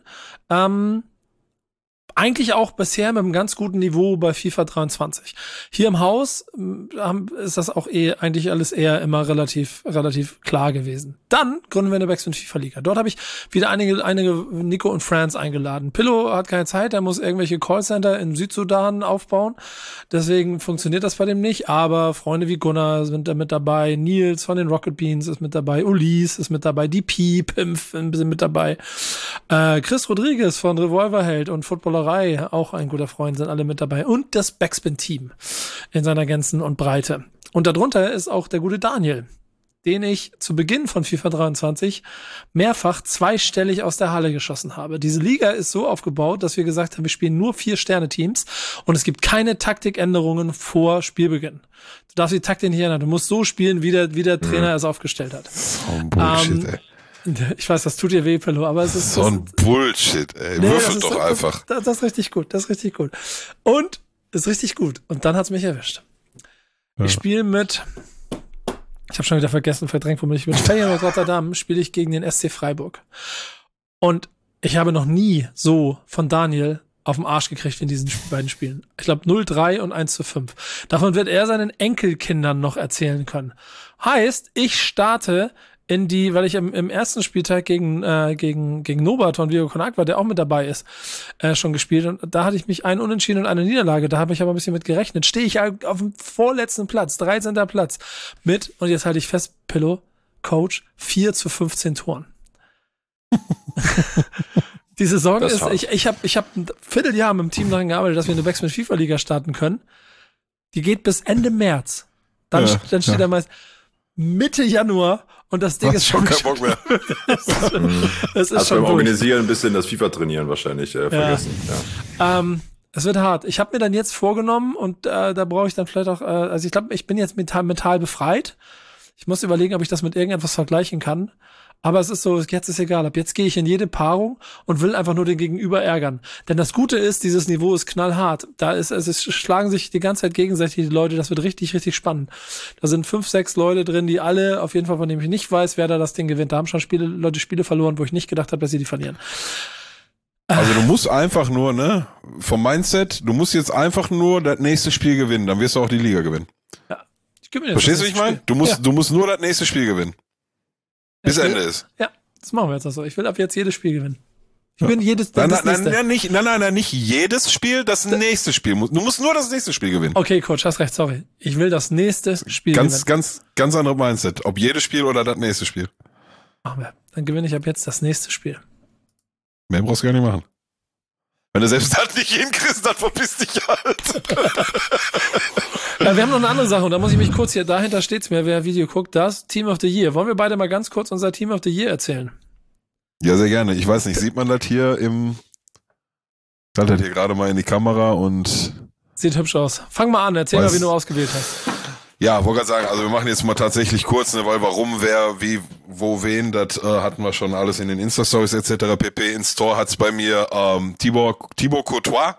Eigentlich auch bisher mit einem ganz guten Niveau bei FIFA 23. Hier im Haus ist das auch eigentlich alles eher immer relativ klar gewesen. Dann gründen wir eine Backspin FIFA Liga. Dort habe ich wieder einige Nico und Friends eingeladen. Pillow hat keine Zeit, der muss irgendwelche Callcenter in Südsudan aufbauen. Deswegen funktioniert das bei dem nicht. Aber Freunde wie Gunnar sind da mit dabei, Nils von den Rocket Beans ist mit dabei, Ulis ist mit dabei, DP, Pimpf sind mit dabei, Chris Rodriguez von Revolverheld und Footballerei, auch ein guter Freund, sind alle mit dabei. Und das Backspin-Team in seiner Gänzen und Breite. Und darunter ist auch der gute Daniel, den ich zu Beginn von FIFA 23 mehrfach zweistellig aus der Halle geschossen habe. Diese Liga ist so aufgebaut, dass wir gesagt haben, wir spielen nur 4-Sterne-Teams und es gibt keine Taktikänderungen vor Spielbeginn. Du darfst die Taktik nicht ändern. Du musst so spielen, wie der Trainer es aufgestellt hat. So ein Bullshit, ey. Ich weiß, das tut dir weh, Pillow, aber es ist so ein Bullshit, ey. Würfel doch einfach. Das ist richtig gut, Und ist richtig gut. Und dann hat's mich erwischt. Ja. Ich spiele ich habe schon wieder vergessen, verdrängt, womit ich mit Feyenoord Rotterdam spiele ich gegen den SC Freiburg. Und ich habe noch nie so von Daniel auf den Arsch gekriegt wie in diesen beiden Spielen. Ich glaube 0-3 und 1-5. Davon wird er seinen Enkelkindern noch erzählen können. Heißt, ich starte weil ich im ersten Spieltag gegen Nobat von Vigo Konakwa, der auch mit dabei ist, schon gespielt. Und da hatte ich mich einen Unentschieden und eine Niederlage. Da habe ich aber ein bisschen mit gerechnet. Stehe ich auf dem vorletzten Platz, 13. Platz mit, und jetzt halte ich fest, Pillow, Coach, 4-15 Toren. Die Saison ist, ich habe ein Vierteljahr mit dem Team daran gearbeitet, dass wir eine Backspin FIFA Liga starten können. Die geht bis Ende März. Dann steht da meist Mitte Januar und das Ding ist schon kein Bock mehr. Das ist schon beim Organisieren ein bisschen das FIFA trainieren wahrscheinlich vergessen. Ja. Es wird hart. Ich habe mir dann jetzt vorgenommen und da brauche ich dann vielleicht auch, also ich glaube, ich bin jetzt mental befreit. Ich muss überlegen, ob ich das mit irgendetwas vergleichen kann. Aber es ist so, jetzt ist egal. Ab jetzt gehe ich in jede Paarung und will einfach nur den Gegenüber ärgern. Denn das Gute ist, dieses Niveau ist knallhart. Es schlagen sich die ganze Zeit gegenseitig die Leute. Das wird richtig, richtig spannend. Da sind 5, 6 Leute drin, die alle, auf jeden Fall, von denen ich nicht weiß, wer da das Ding gewinnt. Da haben schon Leute Spiele verloren, wo ich nicht gedacht habe, dass sie die verlieren. Also du musst einfach nur, vom Mindset, du musst jetzt einfach nur das nächste Spiel gewinnen. Dann wirst du auch die Liga gewinnen. Ja. gewinne jetzt. Verstehst du, wie ich meine? Du musst nur das nächste Spiel gewinnen. Bis Ende ist. Ja, das machen wir jetzt auch so. Ich will ab jetzt jedes Spiel gewinnen. Ich bin jedes Nein, nicht jedes Spiel, das nächste Spiel. Du musst nur das nächste Spiel gewinnen. Okay, Coach, hast recht, sorry. Ich will das nächste Spiel gewinnen. Ganz andere Mindset. Ob jedes Spiel oder das nächste Spiel. Machen wir. Dann gewinne ich ab jetzt das nächste Spiel. Mehr brauchst du gar nicht machen. Wenn du selbst das nicht hinkriegst, dann verpiss dich halt. Ja, wir haben noch eine andere Sache und da muss ich mich kurz hier, dahinter steht's mir, wer Video guckt, das Team of the Year. Wollen wir beide mal ganz kurz unser Team of the Year erzählen? Ja, sehr gerne. Ich weiß nicht, sieht man das hier ich halte das hier gerade mal in die Kamera und... Sieht hübsch aus. Fang mal an, erzähl mal, wie du ausgewählt hast. Ja, wollte gerade sagen, also wir machen jetzt mal tatsächlich kurz, ne, weil warum, wer, wie, wo, wen, das hatten wir schon alles in den Insta-Stories etc. pp. In Store hat's bei mir Thibaut Courtois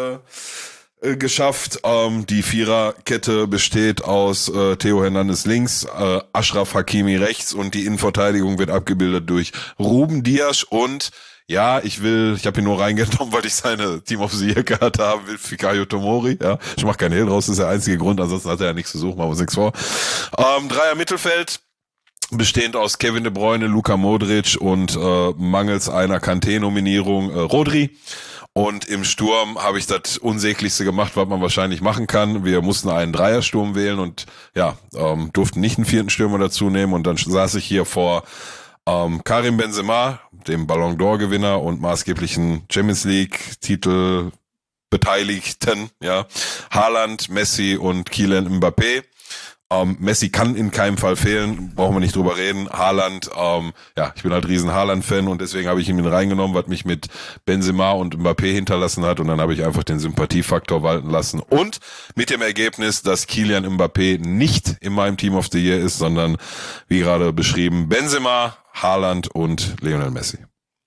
geschafft. Die Viererkette besteht aus Theo Hernandez links, Achraf Hakimi rechts und die Innenverteidigung wird abgebildet durch Ruben Dias und ja, ich habe ihn nur reingenommen, weil ich seine Team of the Year Karte haben will, Fikayo Tomori, ja. Ich mache keinen Hehl draus, das ist der einzige Grund, ansonsten hat er ja nichts zu suchen, machen wir uns nichts vor. Dreier Mittelfeld, bestehend aus Kevin De Bruyne, Luka Modric und mangels einer Kanté-Nominierung Rodri. Und im Sturm habe ich das Unsäglichste gemacht, was man wahrscheinlich machen kann. Wir mussten einen Dreiersturm wählen und ja, durften nicht einen vierten Stürmer dazu nehmen und dann saß ich hier vor Karim Benzema, dem Ballon d'Or Gewinner und maßgeblichen Champions League Titel Beteiligten, ja, Haaland, Messi und Kylian Mbappé. Messi kann in keinem Fall fehlen, brauchen wir nicht drüber reden. Haaland, ja, ich bin halt riesen Haaland-Fan und deswegen habe ich ihn reingenommen, was mich mit Benzema und Mbappé hinterlassen hat und dann habe ich einfach den Sympathiefaktor walten lassen und mit dem Ergebnis, dass Kylian Mbappé nicht in meinem Team of the Year ist, sondern wie gerade beschrieben, Benzema, Haaland und Lionel Messi.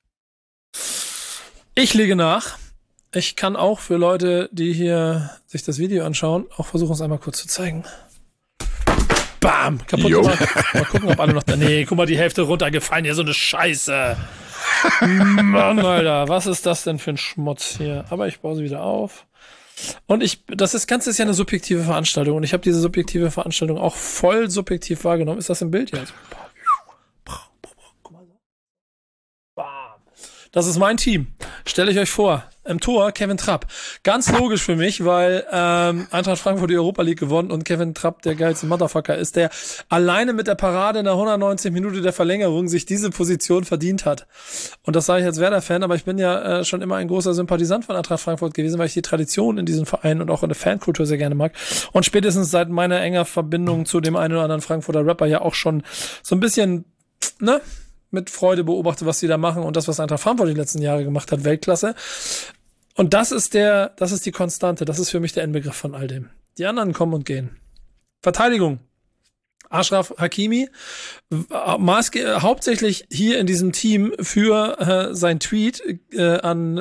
Ich lege nach. Ich kann auch für Leute, die hier sich das Video anschauen, auch versuchen, es einmal kurz zu zeigen. Bam! Kaputt gemacht. Mal gucken, ob alle noch... Nee, guck mal, die Hälfte runtergefallen. Hier so eine Scheiße. Mann, Alter. Was ist das denn für ein Schmutz hier? Aber ich baue sie wieder auf. Und das Ganze ist ja eine subjektive Veranstaltung. Und ich habe diese subjektive Veranstaltung auch voll subjektiv wahrgenommen. Ist das im Bild jetzt? Guck mal so. Bam! Das ist mein Team. Stelle ich euch vor. Im Tor Kevin Trapp. Ganz logisch für mich, weil Eintracht Frankfurt die Europa League gewonnen und Kevin Trapp der geilste Motherfucker ist, der alleine mit der Parade in der 190 Minute der Verlängerung sich diese Position verdient hat. Und das sage ich als Werder-Fan, aber ich bin ja schon immer ein großer Sympathisant von Eintracht Frankfurt gewesen, weil ich die Tradition in diesem Verein und auch in der Fankultur sehr gerne mag. Und spätestens seit meiner enger Verbindung zu dem einen oder anderen Frankfurter Rapper ja auch schon so ein bisschen, ne, mit Freude beobachte, was die da machen und das, was Eintracht Frankfurt die letzten Jahre gemacht hat, Weltklasse. Und das ist die Konstante. Das ist für mich der Inbegriff von all dem. Die anderen kommen und gehen. Verteidigung. Achraf Hakimi, hauptsächlich hier in diesem Team für sein Tweet an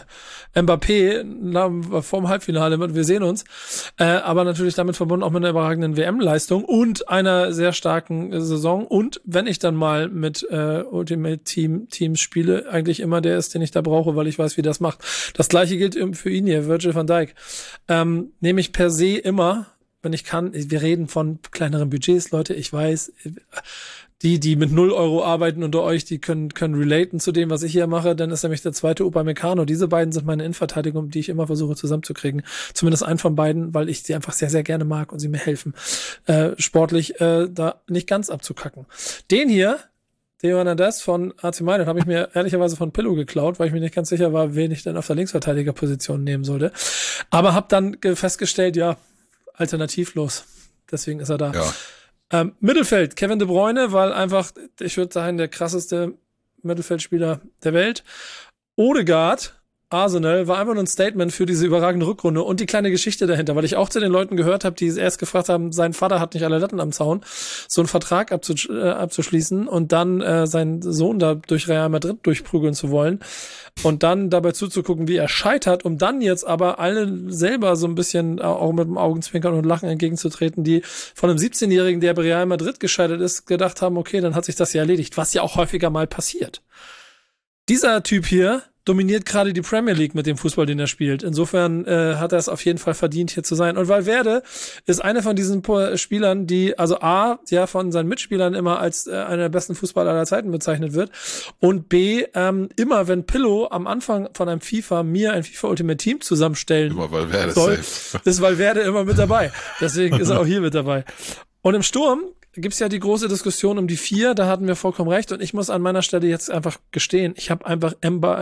Mbappé vorm Halbfinale. Wir sehen uns. Aber natürlich damit verbunden auch mit einer überragenden WM-Leistung und einer sehr starken Saison. Und wenn ich dann mal mit Ultimate Teams spiele, eigentlich immer der ist, den ich da brauche, weil ich weiß, wie das macht. Das gleiche gilt für ihn hier, Virgil van Dijk. Nehme ich per se immer, wenn ich kann, wir reden von kleineren Budgets, Leute, ich weiß, die mit 0 Euro arbeiten unter euch, die können relaten zu dem, was ich hier mache, dann ist nämlich der zweite Upamecano. Diese beiden sind meine Innenverteidigung, die ich immer versuche zusammenzukriegen. Zumindest einen von beiden, weil ich sie einfach sehr, sehr gerne mag und sie mir helfen, sportlich da nicht ganz abzukacken. Den hier, Theo Hernandez von AC Mailand, habe ich mir ehrlicherweise von Pillow geklaut, weil ich mir nicht ganz sicher war, wen ich denn auf der Linksverteidigerposition nehmen sollte. Aber habe dann festgestellt, ja, alternativlos. Deswegen ist er da. Ja. Mittelfeld, Kevin De Bruyne, weil einfach, ich würde sagen, der krasseste Mittelfeldspieler der Welt. Odegaard, Arsenal, war einfach nur ein Statement für diese überragende Rückrunde und die kleine Geschichte dahinter, weil ich auch zu den Leuten gehört habe, die erst gefragt haben, sein Vater hat nicht alle Latten am Zaun, so einen Vertrag abzuschließen und dann seinen Sohn da durch Real Madrid durchprügeln zu wollen und dann dabei zuzugucken, wie er scheitert, um dann jetzt aber alle selber so ein bisschen auch mit dem Augenzwinkern und Lachen entgegenzutreten, die von einem 17-Jährigen, der bei Real Madrid gescheitert ist, gedacht haben, okay, dann hat sich das ja erledigt, was ja auch häufiger mal passiert. Dieser Typ hier dominiert gerade die Premier League mit dem Fußball, den er spielt. Insofern hat er es auf jeden Fall verdient, hier zu sein. Und Valverde ist einer von diesen Spielern, die also A, ja von seinen Mitspielern immer als einer der besten Fußballer aller Zeiten bezeichnet wird und B, immer wenn Pillow am Anfang von einem mir ein FIFA Ultimate Team zusammenstellen soll, ist Valverde immer mit dabei. Deswegen ist er auch hier mit dabei. Und im Sturm gibt's ja die große Diskussion um die 4, da hatten wir vollkommen recht und ich muss an meiner Stelle jetzt einfach gestehen, ich habe einfach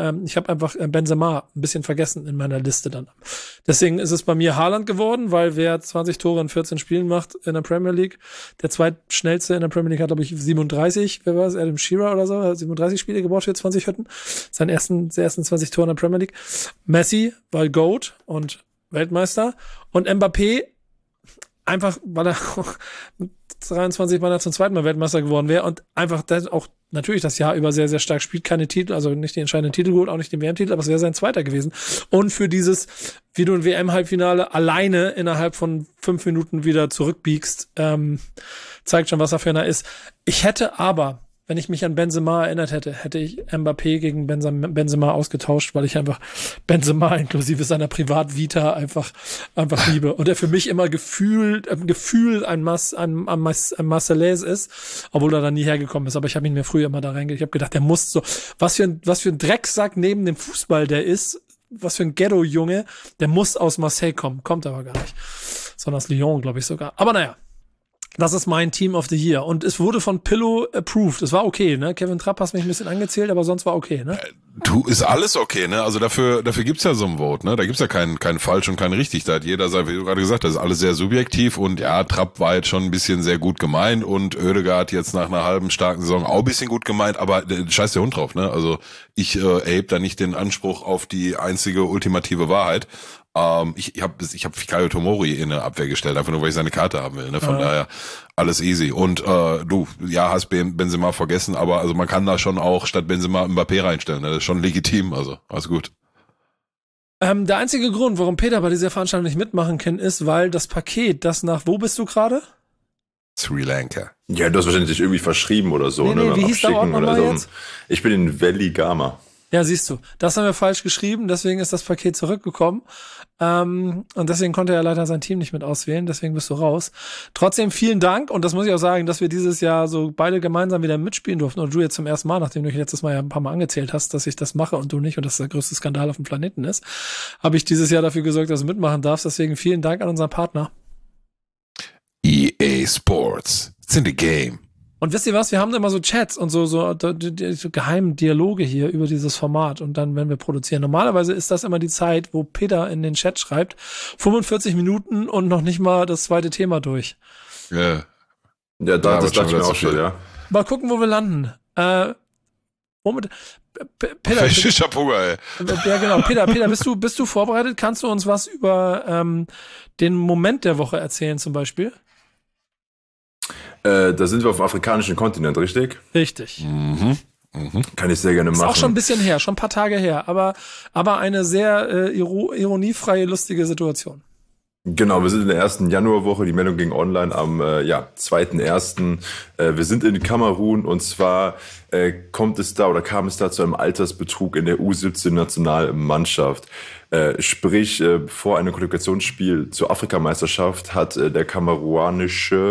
Benzema ein bisschen vergessen in meiner Liste dann. Deswegen ist es bei mir Haaland geworden, weil wer 20 Tore in 14 Spielen macht in der Premier League, der zweitschnellste in der Premier League hat, glaube ich, 37, wer war es, Adam Shearer oder so, hat 37 Spiele gebraucht für 20 Hütten, seine ersten 20 Tore in der Premier League. Messi, weil GOAT und Weltmeister und Mbappé einfach, weil er mit 23 Mal zum zweiten Mal Weltmeister geworden wäre und einfach auch natürlich das Jahr über sehr, sehr stark spielt, keine Titel, also nicht die entscheidenden Titel geholt, auch nicht den WM-Titel, aber es wäre sein zweiter gewesen. Und für dieses, wie du ein WM-Halbfinale alleine innerhalb von 5 Minuten wieder zurückbiegst, zeigt schon, was er für einer ist. Ich hätte aber, wenn ich mich an Benzema erinnert hätte, hätte ich Mbappé gegen Benzema ausgetauscht, weil ich einfach Benzema inklusive seiner Privatvita einfach liebe. Und er für mich immer gefühlt ein Marseillais ist, obwohl er da nie hergekommen ist. Aber ich habe ihn mir früher immer da reingelegt. Ich habe gedacht, der muss so, was für ein Drecksack neben dem Fußball der ist, was für ein Ghetto-Junge, der muss aus Marseille kommen. Kommt aber gar nicht. Sondern aus Lyon, glaube ich sogar. Aber naja. Das ist mein Team of the Year. Und es wurde von Pillow approved. Es war okay, ne? Kevin Trapp hast mich ein bisschen angezählt, aber sonst war okay, ne? Du, ist alles okay, ne? Also dafür gibt's ja so ein Vote, ne? Da gibt's ja kein falsch und kein richtig. Da hat jeder, wie du gerade gesagt hast, das ist alles sehr subjektiv und ja, Trapp war jetzt schon ein bisschen sehr gut gemeint und Oedegaard jetzt nach einer halben starken Saison auch ein bisschen gut gemeint, aber scheiß der Hund drauf, ne? Also ich erhebe da nicht den Anspruch auf die einzige ultimative Wahrheit. Ich hab Fikayo Tomori in eine Abwehr gestellt, einfach nur, weil ich seine Karte haben will, ne? Von daher alles easy. Und du, ja, hast Benzema vergessen, aber also man kann da schon auch statt Benzema Mbappé reinstellen, ne? Das ist schon legitim, also alles gut. Der einzige Grund, warum Peter bei dieser Veranstaltung nicht mitmachen kann, ist, weil das Paket, das nach, wo bist du gerade? Sri Lanka. Ja, du hast wahrscheinlich irgendwie verschrieben oder so. Nee, wie hieß der Ort nochmal jetzt? Ich bin in Veligama. Ja, siehst du, das haben wir falsch geschrieben, deswegen ist das Paket zurückgekommen und deswegen konnte er leider sein Team nicht mit auswählen, deswegen bist du raus. Trotzdem vielen Dank und das muss ich auch sagen, dass wir dieses Jahr so beide gemeinsam wieder mitspielen durften und du jetzt zum ersten Mal, nachdem du dich letztes Mal ja ein paar Mal angezählt hast, dass ich das mache und du nicht und das der größte Skandal auf dem Planeten ist, habe ich dieses Jahr dafür gesorgt, dass du mitmachen darfst, deswegen vielen Dank an unseren Partner. EA Sports, it's in the game. Und wisst ihr was, wir haben da immer so Chats und so geheimen Dialoge hier über dieses Format und dann, wenn wir produzieren. Normalerweise ist das immer die Zeit, wo Peter in den Chat schreibt, 45 Minuten und noch nicht mal das zweite Thema durch. Ja, das dachte ich mir auch schon, ja. Mal gucken, wo wir landen. Womit? Peter, ey. Ja, genau. Peter, bist du vorbereitet? Kannst du uns was über den Moment der Woche erzählen zum Beispiel? Da sind wir auf dem afrikanischen Kontinent, richtig? Richtig. Kann ich sehr gerne machen. Ist auch schon ein bisschen her, schon ein paar Tage her, aber eine sehr ironiefreie, lustige Situation. Genau, wir sind in der ersten Januarwoche, die Meldung ging online am 2.1. Wir sind in Kamerun und zwar kam es da zu einem Altersbetrug in der U17-Nationalmannschaft. Sprich, vor einem Qualifikationsspiel zur Afrikameisterschaft hat der Kameruner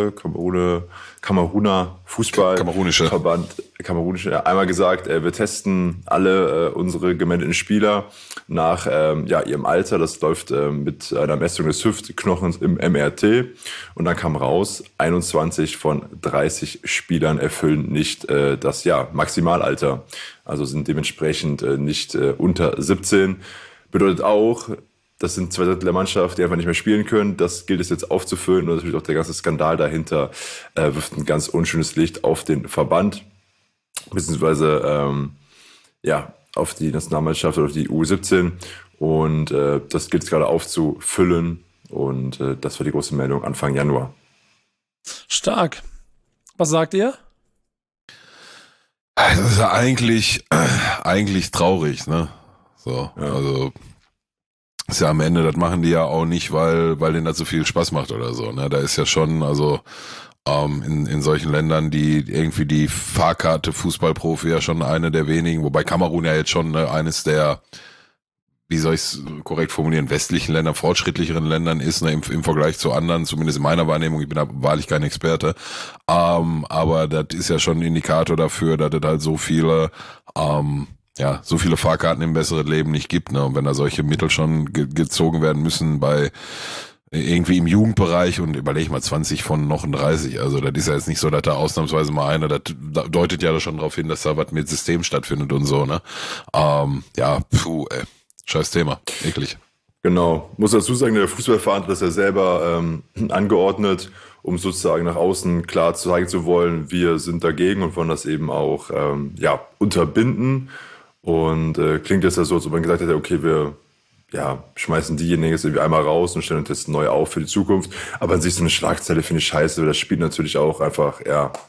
Fußballverband einmal gesagt, wir testen alle unsere gemeldeten Spieler nach ihrem Alter. Das läuft mit einer Messung des Hüftknochens im MRT. Und dann kam raus, 21 von 30 Spielern erfüllen nicht das Maximalalter. Also sind dementsprechend nicht unter 17. Bedeutet auch, das sind 2/3 der Mannschaft, die einfach nicht mehr spielen können. Das gilt es jetzt aufzufüllen und natürlich auch der ganze Skandal dahinter wirft ein ganz unschönes Licht auf den Verband, beziehungsweise auf die Nationalmannschaft oder auf die U17 und das gilt es gerade aufzufüllen und das war die große Meldung Anfang Januar. Stark. Was sagt ihr? Das ist ja eigentlich traurig, ne? So, ja. Also ist ja am Ende, das machen die ja auch nicht, weil denen das so viel Spaß macht oder so, ne? Da ist ja schon, also in solchen Ländern, die irgendwie die Fahrkarte Fußballprofi ja schon eine der wenigen, wobei Kamerun ja jetzt schon eines der, wie soll ich es korrekt formulieren, westlichen Ländern, fortschrittlicheren Ländern ist, ne, im Vergleich zu anderen, zumindest in meiner Wahrnehmung, ich bin da wahrlich kein Experte, aber das ist ja schon ein Indikator dafür, dass es halt so viele Fahrkarten im besseren Leben nicht gibt, ne, und wenn da solche Mittel schon gezogen werden müssen bei irgendwie im Jugendbereich und überleg mal 20 von noch 30, also das ist ja jetzt nicht so, dass da ausnahmsweise mal einer, das deutet ja schon darauf hin, dass da was mit System stattfindet und so, ne, scheiß Thema, eklig. Genau, muss dazu sagen, der Fußballverein hat das ja selber angeordnet, um sozusagen nach außen klar zeigen zu wollen, wir sind dagegen und wollen das eben auch unterbinden. Und klingt jetzt ja so, als ob man gesagt hätte, okay, wir schmeißen diejenigen jetzt irgendwie einmal raus und stellen uns jetzt neu auf für die Zukunft. Aber an sich so eine Schlagzeile finde ich scheiße, weil das spielt natürlich auch einfach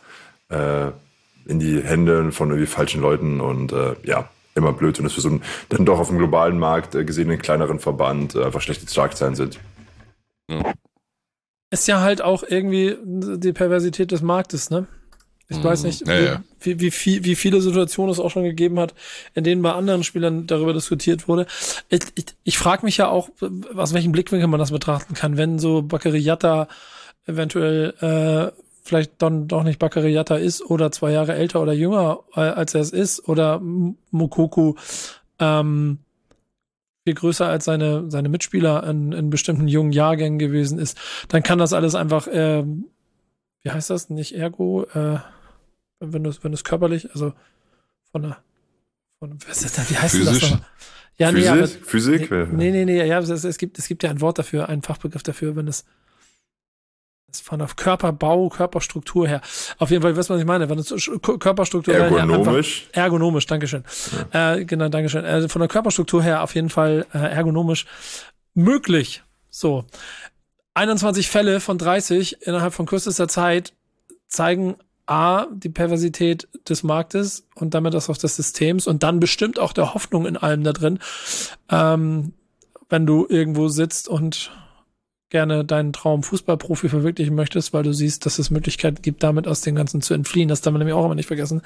in die Hände von irgendwie falschen Leuten und immer blöd. Und das für so einen dann doch auf dem globalen Markt gesehen einen kleineren Verband einfach schlechte Schlagzeilen sind. Ja. Ist ja halt auch irgendwie die Perversität des Marktes, ne? Ich weiß nicht, wie viele Situationen es auch schon gegeben hat, in denen bei anderen Spielern darüber diskutiert wurde. Ich frage mich ja auch, aus welchem Blickwinkel man das betrachten kann, wenn so Bakary Yatta eventuell vielleicht dann doch nicht Bakary Yatta ist oder 2 Jahre älter oder jünger, als er es ist, oder Moukoko viel größer als seine Mitspieler in bestimmten jungen Jahrgängen gewesen ist, dann kann das alles einfach, wie heißt das, nicht Ergo, wenn du es körperlich, also wie heißt Physisch? das? Ja, Physik? Nee, ja, es gibt ja ein Wort dafür, einen Fachbegriff dafür, wenn es von der Körperbau, Körperstruktur her. Auf jeden Fall, was ich meine, wenn es Körperstruktur ergonomisch, Dankeschön. Ja. Genau, Dankeschön. Also von der Körperstruktur her auf jeden Fall ergonomisch möglich. So. 21 Fälle von 30 innerhalb von kürzester Zeit zeigen die Perversität des Marktes und damit das auch des Systems und dann bestimmt auch der Hoffnung in allem da drin, wenn du irgendwo sitzt und gerne deinen Traum Fußballprofi verwirklichen möchtest, weil du siehst, dass es Möglichkeiten gibt, damit aus dem Ganzen zu entfliehen. Das darf man nämlich auch immer nicht vergessen.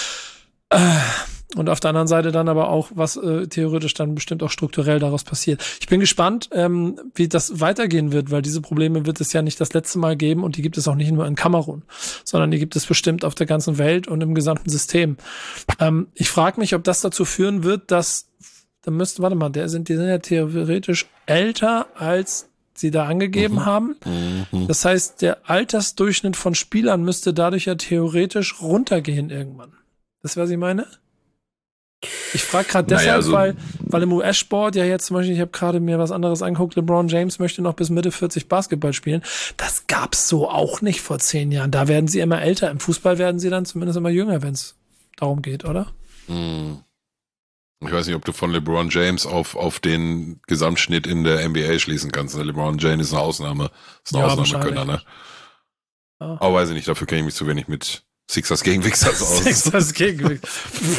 Und auf der anderen Seite dann aber auch, was theoretisch dann bestimmt auch strukturell daraus passiert. Ich bin gespannt, wie das weitergehen wird, weil diese Probleme wird es ja nicht das letzte Mal geben und die gibt es auch nicht nur in Kamerun, sondern die gibt es bestimmt auf der ganzen Welt und im gesamten System. Ich frage mich, ob das dazu führen wird, dass, die sind ja theoretisch älter, als sie da angegeben haben. Das heißt, der Altersdurchschnitt von Spielern müsste dadurch ja theoretisch runtergehen irgendwann. Das, was ich meine? Ich frage gerade deshalb, weil im US-Sport ja jetzt zum Beispiel, ich habe gerade mir was anderes angeguckt, LeBron James möchte noch bis Mitte 40 Basketball spielen. Das gab's so auch nicht vor 10 Jahren. Da werden sie immer älter. Im Fußball werden sie dann zumindest immer jünger, wenn es darum geht, oder? Ich weiß nicht, ob du von LeBron James auf den Gesamtschnitt in der NBA schließen kannst. LeBron James ist eine Ausnahmekönner, ne? Ja. Aber weiß ich nicht, dafür kenne ich mich zu wenig mit Sixers gegen Wixers aus. Sixers gegen Wixers.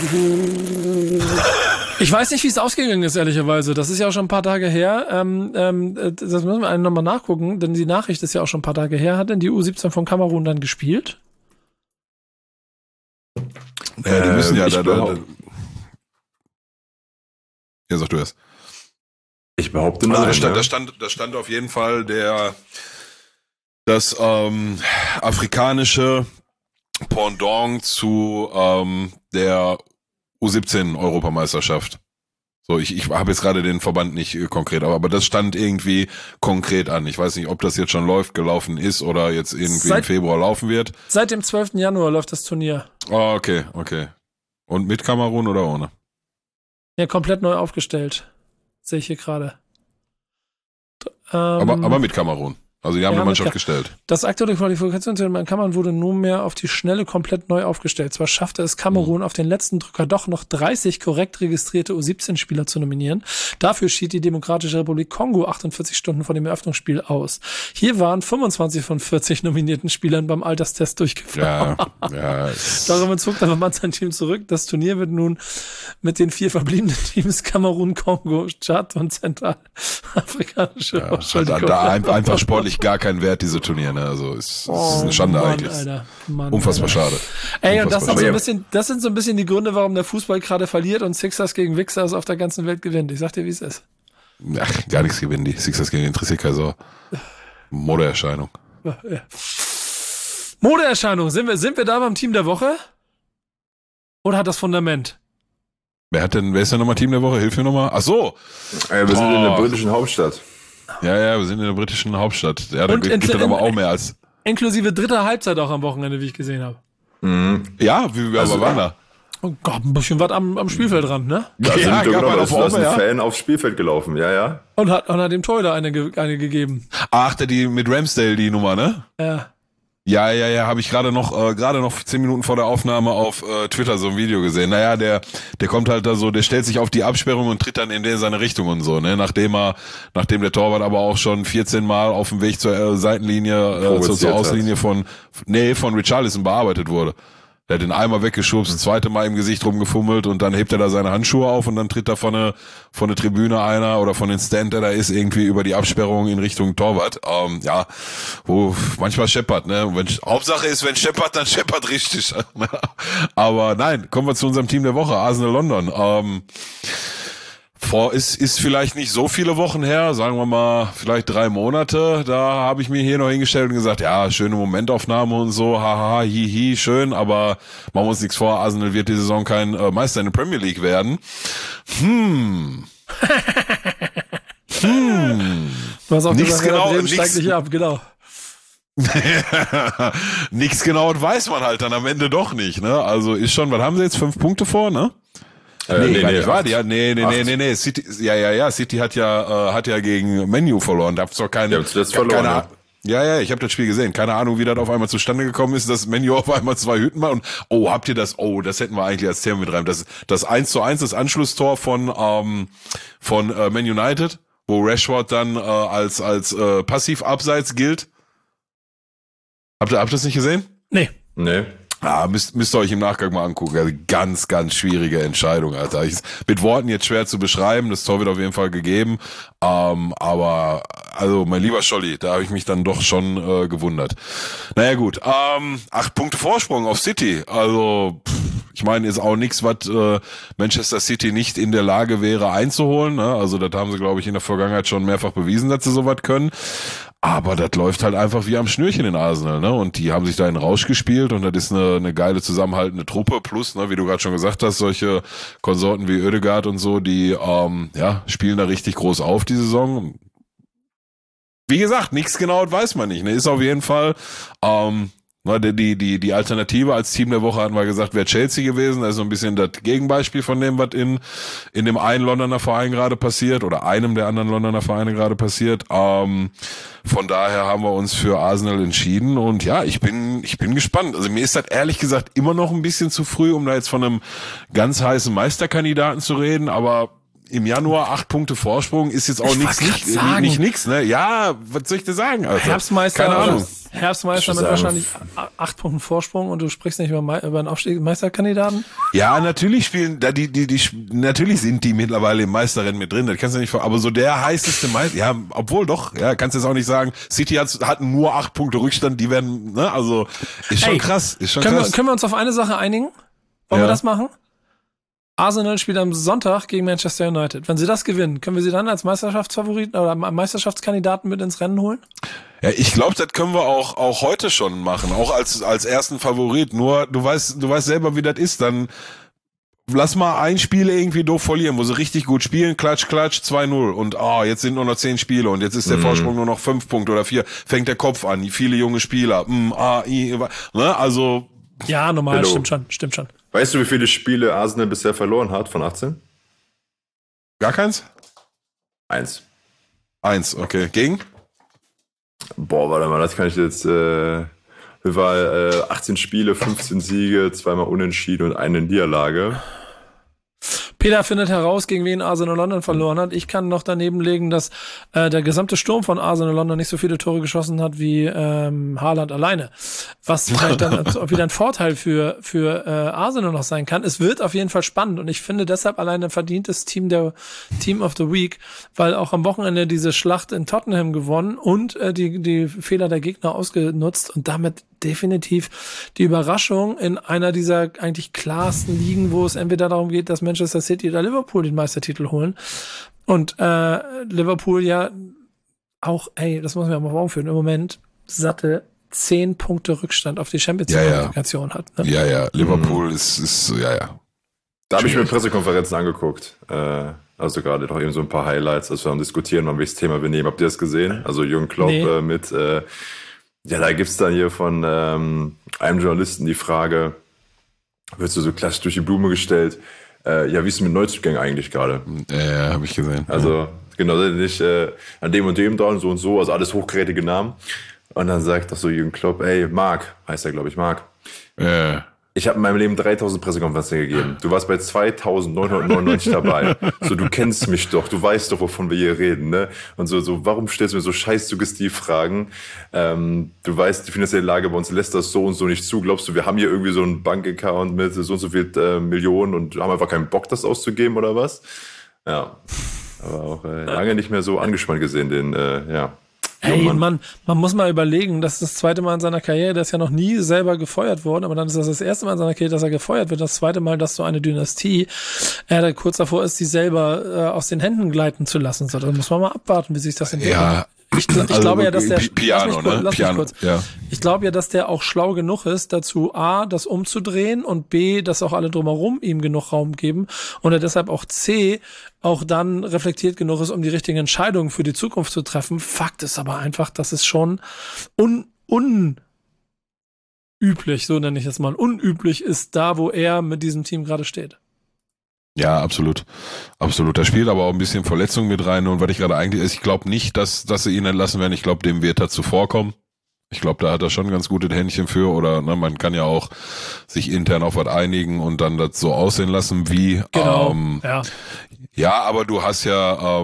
Ich weiß nicht, wie es ausgegangen ist, ehrlicherweise. Das ist ja auch schon ein paar Tage her. Das müssen wir einen nochmal nachgucken, denn die Nachricht ist ja auch schon ein paar Tage her. Hat denn die U17 von Kamerun dann gespielt? Ja, die müssen ja ja, sag du es. Ich behaupte nein. Also da stand auf jeden Fall das afrikanische Pendant zu der U17-Europameisterschaft. So, ich habe jetzt gerade den Verband nicht konkret, aber das stand irgendwie konkret an. Ich weiß nicht, ob das jetzt schon gelaufen ist oder jetzt irgendwie im Februar laufen wird. Seit dem 12. Januar läuft das Turnier. Oh, okay. Und mit Kamerun oder ohne? Ja, komplett neu aufgestellt. Sehe ich hier gerade. Aber mit Kamerun. Also die haben eine Mannschaft gestellt. Das aktuelle Qualifikationsturnier in Kamerun wurde nunmehr auf die Schnelle komplett neu aufgestellt. Zwar schaffte es Kamerun auf den letzten Drücker doch noch 30 korrekt registrierte U17-Spieler zu nominieren. Dafür schied die Demokratische Republik Kongo 48 Stunden vor dem Eröffnungsspiel aus. Hier waren 25 von 40 nominierten Spielern beim Alterstest durchgefallen. Ja. Darum zog dann man sein Team zurück. Das Turnier wird nun mit den 4 verbliebenen Teams Kamerun, Kongo, Tschad und Zentralafrikanische da einfach sportlich sportlich gar keinen Wert, diese Turniere. Ne? Also ist eine Schande Mann, eigentlich. Alter. Mann, Unfassbar Alter. schade. Ey, und Unfassbar das sind so ein bisschen die Gründe, warum der Fußball gerade verliert und Sixers gegen Wixers auf der ganzen Welt gewinnt. Ich sag dir, wie es ist. Ach, gar nichts gewinnen die. Sixers gegen interessiert keine Sau. Modeerscheinung. Ja. Modeerscheinung. Sind wir da beim Team der Woche? Oder hat das Fundament? Wer ist denn nochmal Team der Woche? Hilf mir nochmal. Ach so. Wir sind in der britischen Hauptstadt. Ja, wir sind in der britischen Hauptstadt. Ja, da gibt es aber auch mehr als... Inklusive dritter Halbzeit auch am Wochenende, wie ich gesehen habe. Mhm. Ja, aber wann da? Oh Gott, ein bisschen was am Spielfeldrand, ne? Da Ja, sind gab genau, man ist auf ein ja. Fan aufs Spielfeld gelaufen, ja. Und hat dem Torhüter eine gegeben. Ach, die mit Ramsdale, die Nummer, ne? Ja. Ja, habe ich gerade noch 10 Minuten vor der Aufnahme auf Twitter so ein Video gesehen. Naja, der kommt halt da so, der stellt sich auf die Absperrung und tritt dann in seine Richtung und so, ne? Nachdem der Torwart aber auch schon 14 Mal auf dem Weg zur Seitenlinie, zur Auslinie von Richarlison bearbeitet wurde. Der hat den einmal weggeschubst, zweite Mal im Gesicht rumgefummelt und dann hebt er da seine Handschuhe auf und dann tritt da von der Tribüne einer oder von den Stand, der da ist, irgendwie über die Absperrung in Richtung Torwart. Wo manchmal scheppert, ne? Hauptsache ist, wenn scheppert, dann scheppert richtig. Aber nein, kommen wir zu unserem Team der Woche, Arsenal London. Ist vielleicht nicht so viele Wochen her, sagen wir mal vielleicht 3 Monate, da habe ich mir hier noch hingestellt und gesagt, ja, schöne Momentaufnahme und so, haha, hihi, schön, aber machen wir uns nichts vor, Arsenal wird die Saison kein Meister in der Premier League werden. Du hast auch Nichts gesagt, genau, Bremen steigt nicht ab, genau. Nichts genau weiß man halt dann am Ende doch nicht, ne? Also ist schon, was haben sie jetzt, 5 Punkte vor, ne? Nee. City hat ja gegen Man U verloren. Da hab's doch keine verloren. Ja, ich habe das Spiel gesehen. Keine Ahnung, wie das auf einmal zustande gekommen ist, dass Man U auf einmal 2 Hütten macht. Und habt ihr das? Das hätten wir eigentlich als Thema mit rein. Das 1:1, das Anschlusstor von Man United, wo Rashford dann als passiv abseits gilt. Habt ihr das nicht gesehen? Nee. Müsst ihr euch im Nachgang mal angucken. Also ganz, ganz schwierige Entscheidung, Alter. Mit Worten jetzt schwer zu beschreiben. Das Tor wird auf jeden Fall gegeben. Aber, also, mein lieber Scholli, da habe ich mich dann doch schon gewundert. Naja, gut. 8 Punkte Vorsprung auf City. Also, ich meine, ist auch nichts, was Manchester City nicht in der Lage wäre einzuholen. Ne? Also, das haben sie, glaube ich, in der Vergangenheit schon mehrfach bewiesen, dass sie sowas können. Aber das läuft halt einfach wie am Schnürchen in Arsenal, ne? Und die haben sich da in Rausch gespielt und das ist eine geile zusammenhaltende Truppe. Plus, ne, wie du gerade schon gesagt hast, solche Konsorten wie Oedegaard und so, die spielen da richtig groß auf die Saison. Wie gesagt, nichts genau weiß man nicht. Ne? Ist auf jeden Fall die Alternative als Team der Woche hatten wir gesagt, wäre Chelsea gewesen. Das ist so ein bisschen das Gegenbeispiel von dem, was in dem einen Londoner Verein gerade passiert oder einem der anderen Londoner Vereine gerade passiert. Von daher haben wir uns für Arsenal entschieden und ja, ich bin gespannt. Also mir ist das ehrlich gesagt immer noch ein bisschen zu früh, um da jetzt von einem ganz heißen Meisterkandidaten zu reden, aber im Januar 8 Punkte Vorsprung ist jetzt auch nichts, ne? Ja, was soll ich dir sagen, Alter? Natürlich keine Ahnung. Herbstmeister mit wahrscheinlich 8 Punkten Vorsprung und du sprichst nicht über einen Meisterkandidaten? Ja, natürlich spielen da natürlich sind die mittlerweile im Meisterrennen mit drin, das kannst du nicht aber so der heißeste Meister, ja, obwohl doch, ja, kannst du jetzt auch nicht sagen, City hat nur 8 Punkte Rückstand, die werden, ne, also ist schon krass, Können wir uns auf eine Sache einigen? Wollen wir das machen? Arsenal spielt am Sonntag gegen Manchester United. Wenn sie das gewinnen, können wir sie dann als Meisterschaftsfavoriten oder Meisterschaftskandidaten mit ins Rennen holen? Ja, ich glaube, das können wir auch heute schon machen, auch als ersten Favorit. Nur du weißt selber, wie das ist. Dann lass mal ein Spiel irgendwie doof verlieren, wo sie richtig gut spielen, klatsch, 2-0 und jetzt sind nur noch 10 Spiele und jetzt ist der Vorsprung nur noch 5 Punkte oder 4. Fängt der Kopf an, viele junge Spieler. Ne? Also ja, normal, stimmt schon. Weißt du, wie viele Spiele Arsenal bisher verloren hat von 18? Gar keins? 1, okay. Gegen? Warte mal, das kann ich jetzt. Wir waren 18 Spiele, 15 Siege, 2-mal Unentschieden und eine Niederlage. Peter findet heraus, gegen wen Arsenal London verloren hat. Ich kann noch daneben legen, dass der gesamte Sturm von Arsenal London nicht so viele Tore geschossen hat wie Haaland alleine. Was vielleicht dann wieder ein Vorteil für Arsenal noch sein kann. Es wird auf jeden Fall spannend und ich finde deshalb alleine ein verdientes Team of the Week, weil auch am Wochenende diese Schlacht in Tottenham gewonnen und die Fehler der Gegner ausgenutzt und damit definitiv die Überraschung in einer dieser eigentlich klarsten Ligen, wo es entweder darum geht, dass Manchester City oder Liverpool den Meistertitel holen. Und Liverpool ja auch, das muss man ja mal vor Augen führen, im Moment satte 10 Punkte Rückstand auf die Champions League-Qualifikation hat. Ne? Ja, Liverpool ist. Da habe ich mir Pressekonferenzen angeguckt. Also gerade noch eben so ein paar Highlights, als wir am Diskutieren waren, welches Thema wir nehmen. Habt ihr das gesehen? Also Jürgen Klopp mit... da gibt's dann hier von einem Journalisten die Frage, wird so klassisch durch die Blume gestellt, wie ist es mit Neuzugängen eigentlich gerade? Ja, habe ich gesehen. Also genau, nicht an dem und dem dran, so und so, also alles hochkarätige Namen. Und dann sagt doch so Jürgen Klopp, Marc, heißt er glaube ich, Marc. Ich habe in meinem Leben 3000 Pressekonferenzen gegeben. Du warst bei 2999 dabei. So, du kennst mich doch, du weißt doch, wovon wir hier reden, ne? Und so, warum stellst du mir so scheiß Suggestivfragen? Du weißt, die finanzielle Lage bei uns lässt das so und so nicht zu. Glaubst du, wir haben hier irgendwie so einen Bankaccount mit so und so viel Millionen und haben einfach keinen Bock, das auszugeben oder was? Ja. Aber auch lange nicht mehr so angespannt gesehen, Man muss mal überlegen, das ist das zweite Mal in seiner Karriere, der ist ja noch nie selber gefeuert worden, aber dann ist das erste Mal in seiner Karriere, dass er gefeuert wird, das zweite Mal, dass so eine Dynastie, der kurz davor ist, die selber aus den Händen gleiten zu lassen. So, da muss man mal abwarten, wie sich das entwickelt. Ja. Ich glaube ja, dass der Ich glaube ja, dass der auch schlau genug ist, dazu A, das umzudrehen und B, dass auch alle drumherum ihm genug Raum geben und er deshalb auch C, auch dann reflektiert genug ist, um die richtigen Entscheidungen für die Zukunft zu treffen. Fakt ist aber einfach, dass es schon unüblich, so nenne ich es mal, unüblich ist, da wo er mit diesem Team gerade steht. Ja, absolut. Absolut. Da spielt aber auch ein bisschen Verletzung mit rein und was ich gerade eigentlich, ich glaube nicht, dass sie ihn entlassen werden. Ich glaube, dem wird er zuvorkommen. Ich glaube, da hat er schon ein ganz gutes Händchen für oder man kann ja auch sich intern auf was einigen und dann das so aussehen lassen wie. Genau. Ja, aber du hast ja,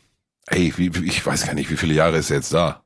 ich weiß gar nicht, wie viele Jahre ist er jetzt da?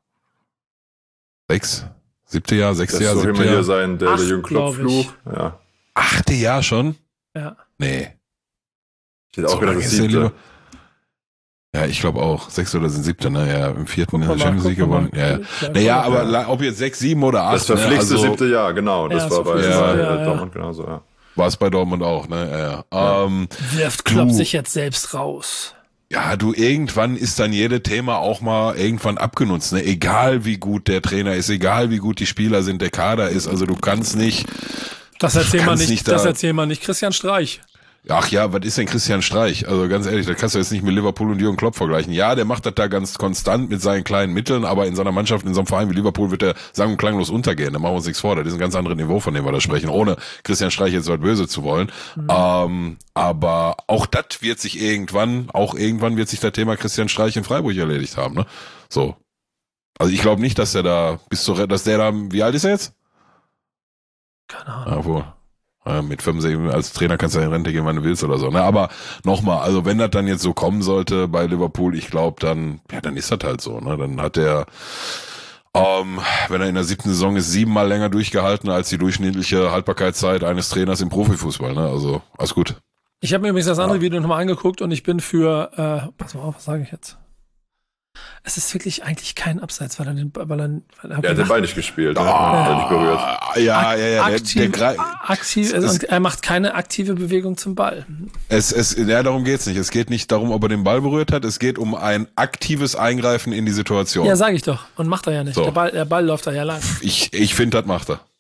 6? 7. Jahr, 6. Jahr, 7. Jahr? Das soll hier sein, der Jürgen Klopp-Fluch. Ja. 8. Jahr schon? Ja. Nee. Ich hätte auch gedacht, das 7. Ja, ich glaube auch. 6. oder 7. Naja, im 4. in der Champions League gewonnen. Ja. Aber ob jetzt 6, 7 oder 8. Das verpflichtete 7. Jahr, genau. Das war bei Dortmund genauso, ja. War es bei Dortmund auch, ne? Ja. Wirft Klopp sich jetzt selbst raus. Ja, irgendwann ist dann jedes Thema auch mal irgendwann abgenutzt, ne? Egal wie gut der Trainer ist, egal wie gut die Spieler sind, der Kader ist, also du kannst nicht. Das erzähl mal nicht Christian Streich. Ach ja, was ist denn Christian Streich? Also ganz ehrlich, da kannst du jetzt nicht mit Liverpool und Jürgen Klopp vergleichen. Ja, der macht das da ganz konstant mit seinen kleinen Mitteln, aber in seiner Mannschaft, in so einem Verein wie Liverpool wird der sang- und klanglos untergehen. Da machen wir uns nichts vor. Das ist ein ganz anderes Niveau, von dem wir da sprechen, ohne Christian Streich jetzt was böse zu wollen. Aber auch das wird sich irgendwann wird sich das Thema Christian Streich in Freiburg erledigt haben, ne? So. Also ich glaube nicht, dass der da, wie alt ist er jetzt? Keine Ahnung. Mit 65 als Trainer kannst du in Rente gehen, wann du willst oder so. Ne? Aber nochmal, also wenn das dann jetzt so kommen sollte bei Liverpool, ich glaube dann ist das halt so. Ne? Dann hat er, wenn er in der 7. Saison ist, 7-mal länger durchgehalten als die durchschnittliche Haltbarkeitszeit eines Trainers im Profifußball. Ne? Also alles gut. Ich habe mir übrigens das andere Video nochmal angeguckt und ich bin für, pass mal auf, was sage ich jetzt? Es ist wirklich eigentlich kein Abseits, weil er hat den Ball nicht gespielt, er hat nicht berührt. Er macht keine aktive Bewegung zum Ball. Darum geht's nicht. Es geht nicht darum, ob er den Ball berührt hat, es geht um ein aktives Eingreifen in die Situation. Ja, sage ich doch. Und macht er ja nicht. So. Der Ball läuft da ja lang. Ich finde, das macht er.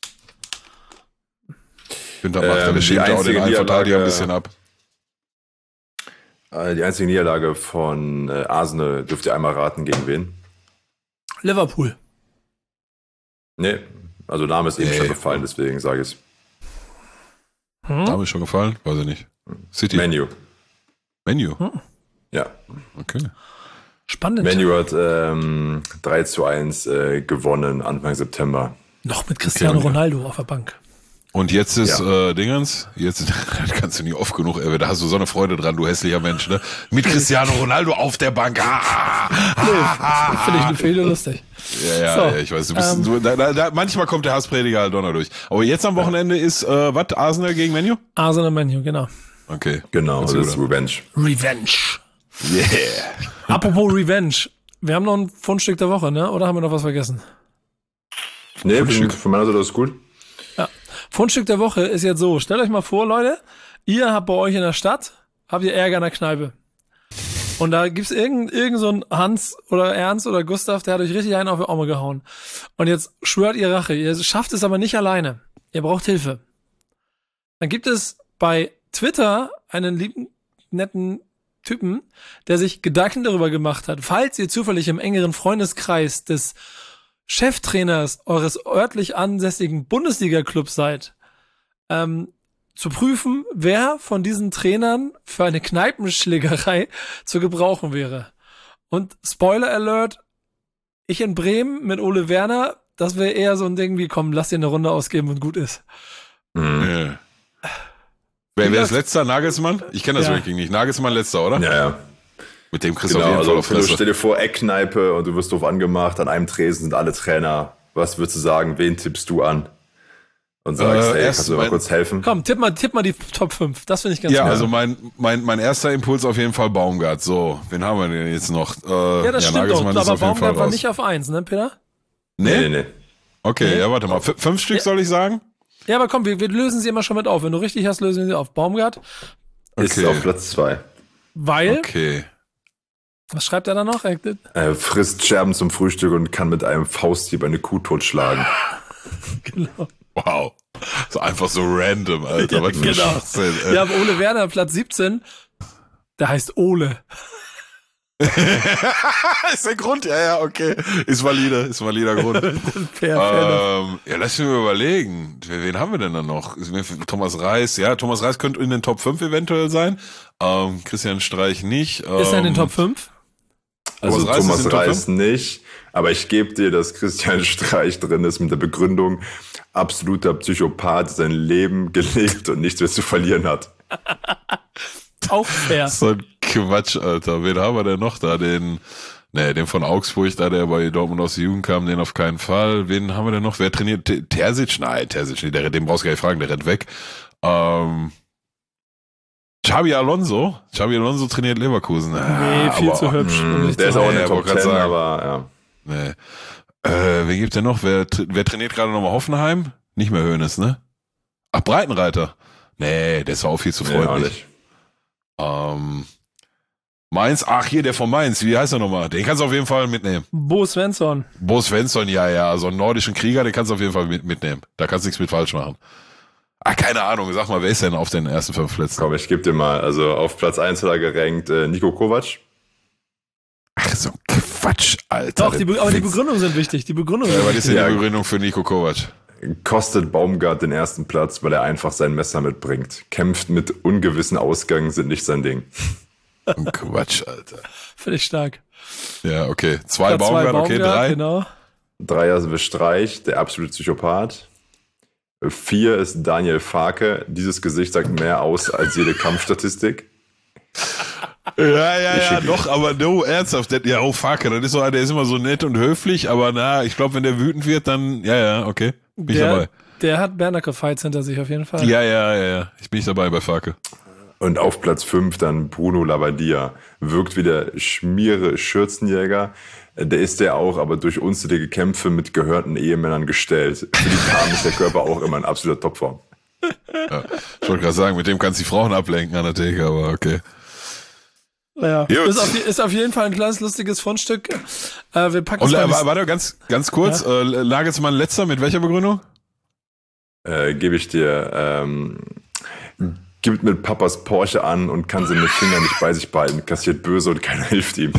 Das schiebt auch den einen Verteidiger ein bisschen ab. Die einzige Niederlage von Arsenal, dürft ihr einmal raten, gegen wen? Liverpool. Nee, also Name ist eben schon gefallen, deswegen sage ich es. Name ist schon gefallen? Weiß ich nicht. City. Menu? Ja. Okay. Spannend. Menu hat 3-1 gewonnen Anfang September. Noch mit Cristiano Ronaldo auf der Bank. Und jetzt ist Dingens, jetzt das kannst du nicht oft genug, da hast du so eine Freude dran, du hässlicher Mensch, ne? Mit Cristiano Ronaldo auf der Bank. Finde ich lustig. Ja, ich weiß, du bist manchmal kommt der Hassprediger halt Donner durch. Aber jetzt am Wochenende ist was? Arsenal gegen Man U? Arsenal Man U, genau. Okay. Genau, das ist Revenge. Revenge. Yeah. Apropos Revenge. Wir haben noch ein Fundstück der Woche, ne? Oder haben wir noch was vergessen? Nee, für meiner Seite ist gut. Ja. Fundstück der Woche ist jetzt so. Stellt euch mal vor, Leute, ihr habt bei euch in der Stadt, habt ihr Ärger in der Kneipe. Und da gibt's irgend so einen Hans oder Ernst oder Gustav, der hat euch richtig einen auf die Arme gehauen. Und jetzt schwört ihr Rache. Ihr schafft es aber nicht alleine. Ihr braucht Hilfe. Dann gibt es bei Twitter einen lieben, netten Typen, der sich Gedanken darüber gemacht hat, falls ihr zufällig im engeren Freundeskreis des Cheftrainers eures örtlich ansässigen Bundesliga-Clubs seid, zu prüfen, wer von diesen Trainern für eine Kneipenschlägerei zu gebrauchen wäre. Und Spoiler Alert, ich in Bremen mit Ole Werner, das wäre eher so ein Ding wie, komm, lass dir eine Runde ausgeben und gut ist. Mhm. Wer ist letzter? Nagelsmann? Ich kenne das wirklich nicht. Nagelsmann letzter, oder? Ja. Mit dem kriegst du auf jeden Fall auf Fresse. Stell dir vor, Eckkneipe und du wirst doof angemacht, an einem Tresen sind alle Trainer. Was würdest du sagen? Wen tippst du an? Und sagst, hey, kannst du mir mal kurz helfen? Komm, tipp mal die Top 5. Das finde ich ganz gut. Ja, also mein erster Impuls auf jeden Fall Baumgart. So, wen haben wir denn jetzt noch? Das stimmt doch, aber Baumgart war nicht auf 1, ne, Peter? Nee. Okay, ja, warte mal. 5 Stück soll ich sagen? Ja, aber komm, wir lösen sie immer schon mit auf. Wenn du richtig hast, lösen wir sie auf. Baumgart ist auf Platz 2. Weil? Okay. Was schreibt er da noch? Er frisst Scherben zum Frühstück und kann mit einem Fausthieb eine Kuh totschlagen. Genau. Wow. So einfach so random, Alter. Ja, genau. Ja, aber Ole Werner, Platz 17, der heißt Ole. Ist der Grund? Ja, okay. Ist valider Grund. Ja, lass mich mal überlegen. Wen haben wir denn dann noch? Thomas Reis. Ja, Thomas Reis könnte in den Top 5 eventuell sein. Christian Streich nicht. Ist er in den Top 5? Also Thomas Reis nicht. Aber ich gebe dir, dass Christian Streich drin ist mit der Begründung, absoluter Psychopath, sein Leben gelebt und nichts mehr zu verlieren hat. Auch fair. So ein Quatsch, Alter. Wen haben wir denn noch da? Den von Augsburg, da der bei Dortmund aus der Jugend kam, den auf keinen Fall. Wen haben wir denn noch? Wer trainiert? Terzic? Nein, Terzic nicht. Den brauchst du gar nicht fragen, der rennt weg. Xabi Alonso trainiert Leverkusen. Nee, viel zu hübsch. Der ist auch in der Top 10, aber ja. Nee. Wer gibt denn noch? Wer trainiert gerade nochmal Hoffenheim? Nicht mehr Hoeneß, ne? Ach, Breitenreiter. Nee, der ist auch viel zu freundlich. Mainz, hier, der von Mainz, wie heißt er nochmal? Den kannst du auf jeden Fall mitnehmen. Bo Svensson, ja, so einen nordischen Krieger, den kannst du auf jeden Fall mitnehmen. Da kannst du nichts mit falsch machen. Keine Ahnung, sag mal, wer ist denn auf den ersten 5 Plätzen? Komm, ich geb dir mal, also auf Platz 1 hat er gerankt Niko Kovac. Ach, so Quatsch, Alter. Doch, aber die Begründungen sind wichtig. Was ist denn die Begründung für Niko Kovac? Kostet Baumgart den ersten Platz, weil er einfach sein Messer mitbringt. Kämpft mit ungewissen Ausgängen, sind nicht sein Ding. Quatsch, Alter. Finde ich stark. Ja, okay. 2 Baumgart, okay, 3. Genau. 3 ist Streich, der absolute Psychopath. 4 ist Daniel Farke. Dieses Gesicht sagt mehr aus als jede Kampfstatistik. Ja, doch, aber no, ernsthaft. Farke, das ist so, der ist immer so nett und höflich, aber ich glaube, wenn der wütend wird, dann, okay. Bin ich dabei. Der hat Bernacle-Fights hinter sich auf jeden Fall. Ja. Ich bin dabei bei Farke. Und auf Platz 5 dann Bruno Labbadia. Wirkt wie der Schmiere-Schürzenjäger. Der ist der auch, aber durch unzählige Kämpfe mit gehörten Ehemännern gestellt. Für die Damen ist der Körper auch immer in absoluter Topform. Ja, ich wollte gerade sagen, mit dem kannst du die Frauen ablenken an der Theke, aber okay. Ja, ist auf jeden Fall ein kleines, lustiges Fundstück. Wir packen es mal. Warte, ganz kurz. Ja? Nagelsmann letzter, mit welcher Begründung? Gebe ich dir. Gibt mit Papas Porsche an und kann seine Finger nicht bei sich behalten. Kassiert böse und keiner hilft ihm.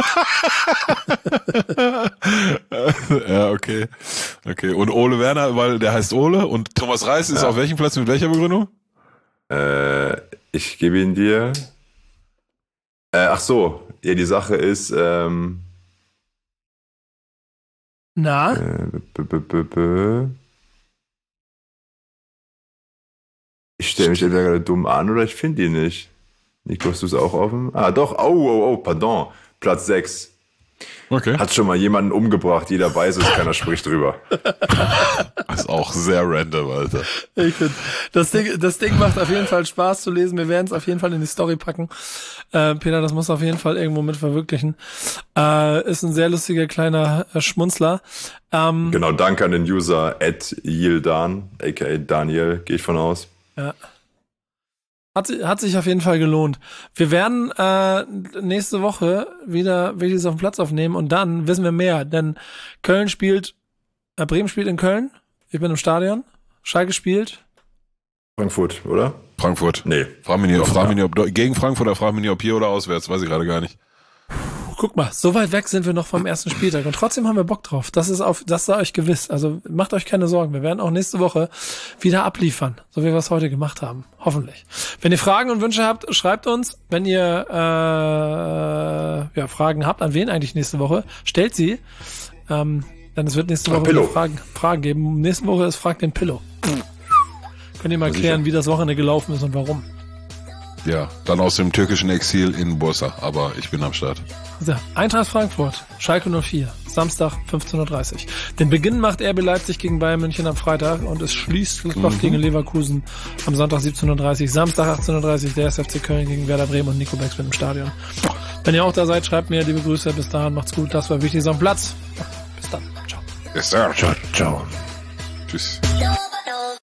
Ja, okay. Und Ole Werner, weil der heißt Ole. Und Thomas Reis ist auf welchem Platz mit welcher Begründung? Ich gebe ihn dir. Die Sache ist, Ich stelle mich entweder gerade dumm an oder ich finde ihn nicht. Nico, hast du es auch offen? Ah, doch. Oh, pardon. Platz 6. Okay. Hat schon mal jemanden umgebracht, jeder weiß es, keiner spricht drüber. Das ist auch sehr random, Alter. Ich finde, das Ding macht auf jeden Fall Spaß zu lesen. Wir werden es auf jeden Fall in die Story packen. Peter, das muss auf jeden Fall irgendwo mit verwirklichen. Ist ein sehr lustiger kleiner Schmunzler. Genau, danke an den User @Yildan, aka Daniel, gehe ich von aus. Ja. Hat sich auf jeden Fall gelohnt. Wir werden nächste Woche wieder Videos auf dem Platz aufnehmen und dann wissen wir mehr, denn Bremen spielt in Köln. Ich bin im Stadion. Schalke spielt Frankfurt, oder? Frankfurt. Nee. Frag mich nicht, ob gegen Frankfurt, oder frag mich nicht, ob hier oder auswärts, weiß ich gerade gar nicht. Guck mal, so weit weg sind wir noch vom ersten Spieltag und trotzdem haben wir Bock drauf. Das sei euch gewiss. Also macht euch keine Sorgen. Wir werden auch nächste Woche wieder abliefern, so wie wir es heute gemacht haben. Hoffentlich. Wenn ihr Fragen und Wünsche habt, schreibt uns. Wenn ihr Fragen habt, an wen eigentlich nächste Woche, stellt sie. Denn es wird nächste Woche wieder Fragen geben. Nächste Woche ist Frag den Pillow. Könnt ihr mal klären, wie das Wochenende gelaufen ist und warum. Ja, dann aus dem türkischen Exil in Bursa, aber ich bin am Start. So, Eintracht Frankfurt, Schalke 04, Samstag 15:30 Uhr. Den Beginn macht RB Leipzig gegen Bayern München am Freitag und es schließt Gladbach gegen Leverkusen am Sonntag 17:30 Uhr. Samstag 18:30 Uhr der SFC Köln gegen Werder Bremen und Nico Becks mit im Stadion. Wenn ihr auch da seid, schreibt mir liebe Grüße. Bis dahin, macht's gut. Das war Wichtiges am Platz. Bis dann. Ciao. Yes, sir. Ciao. Tschüss.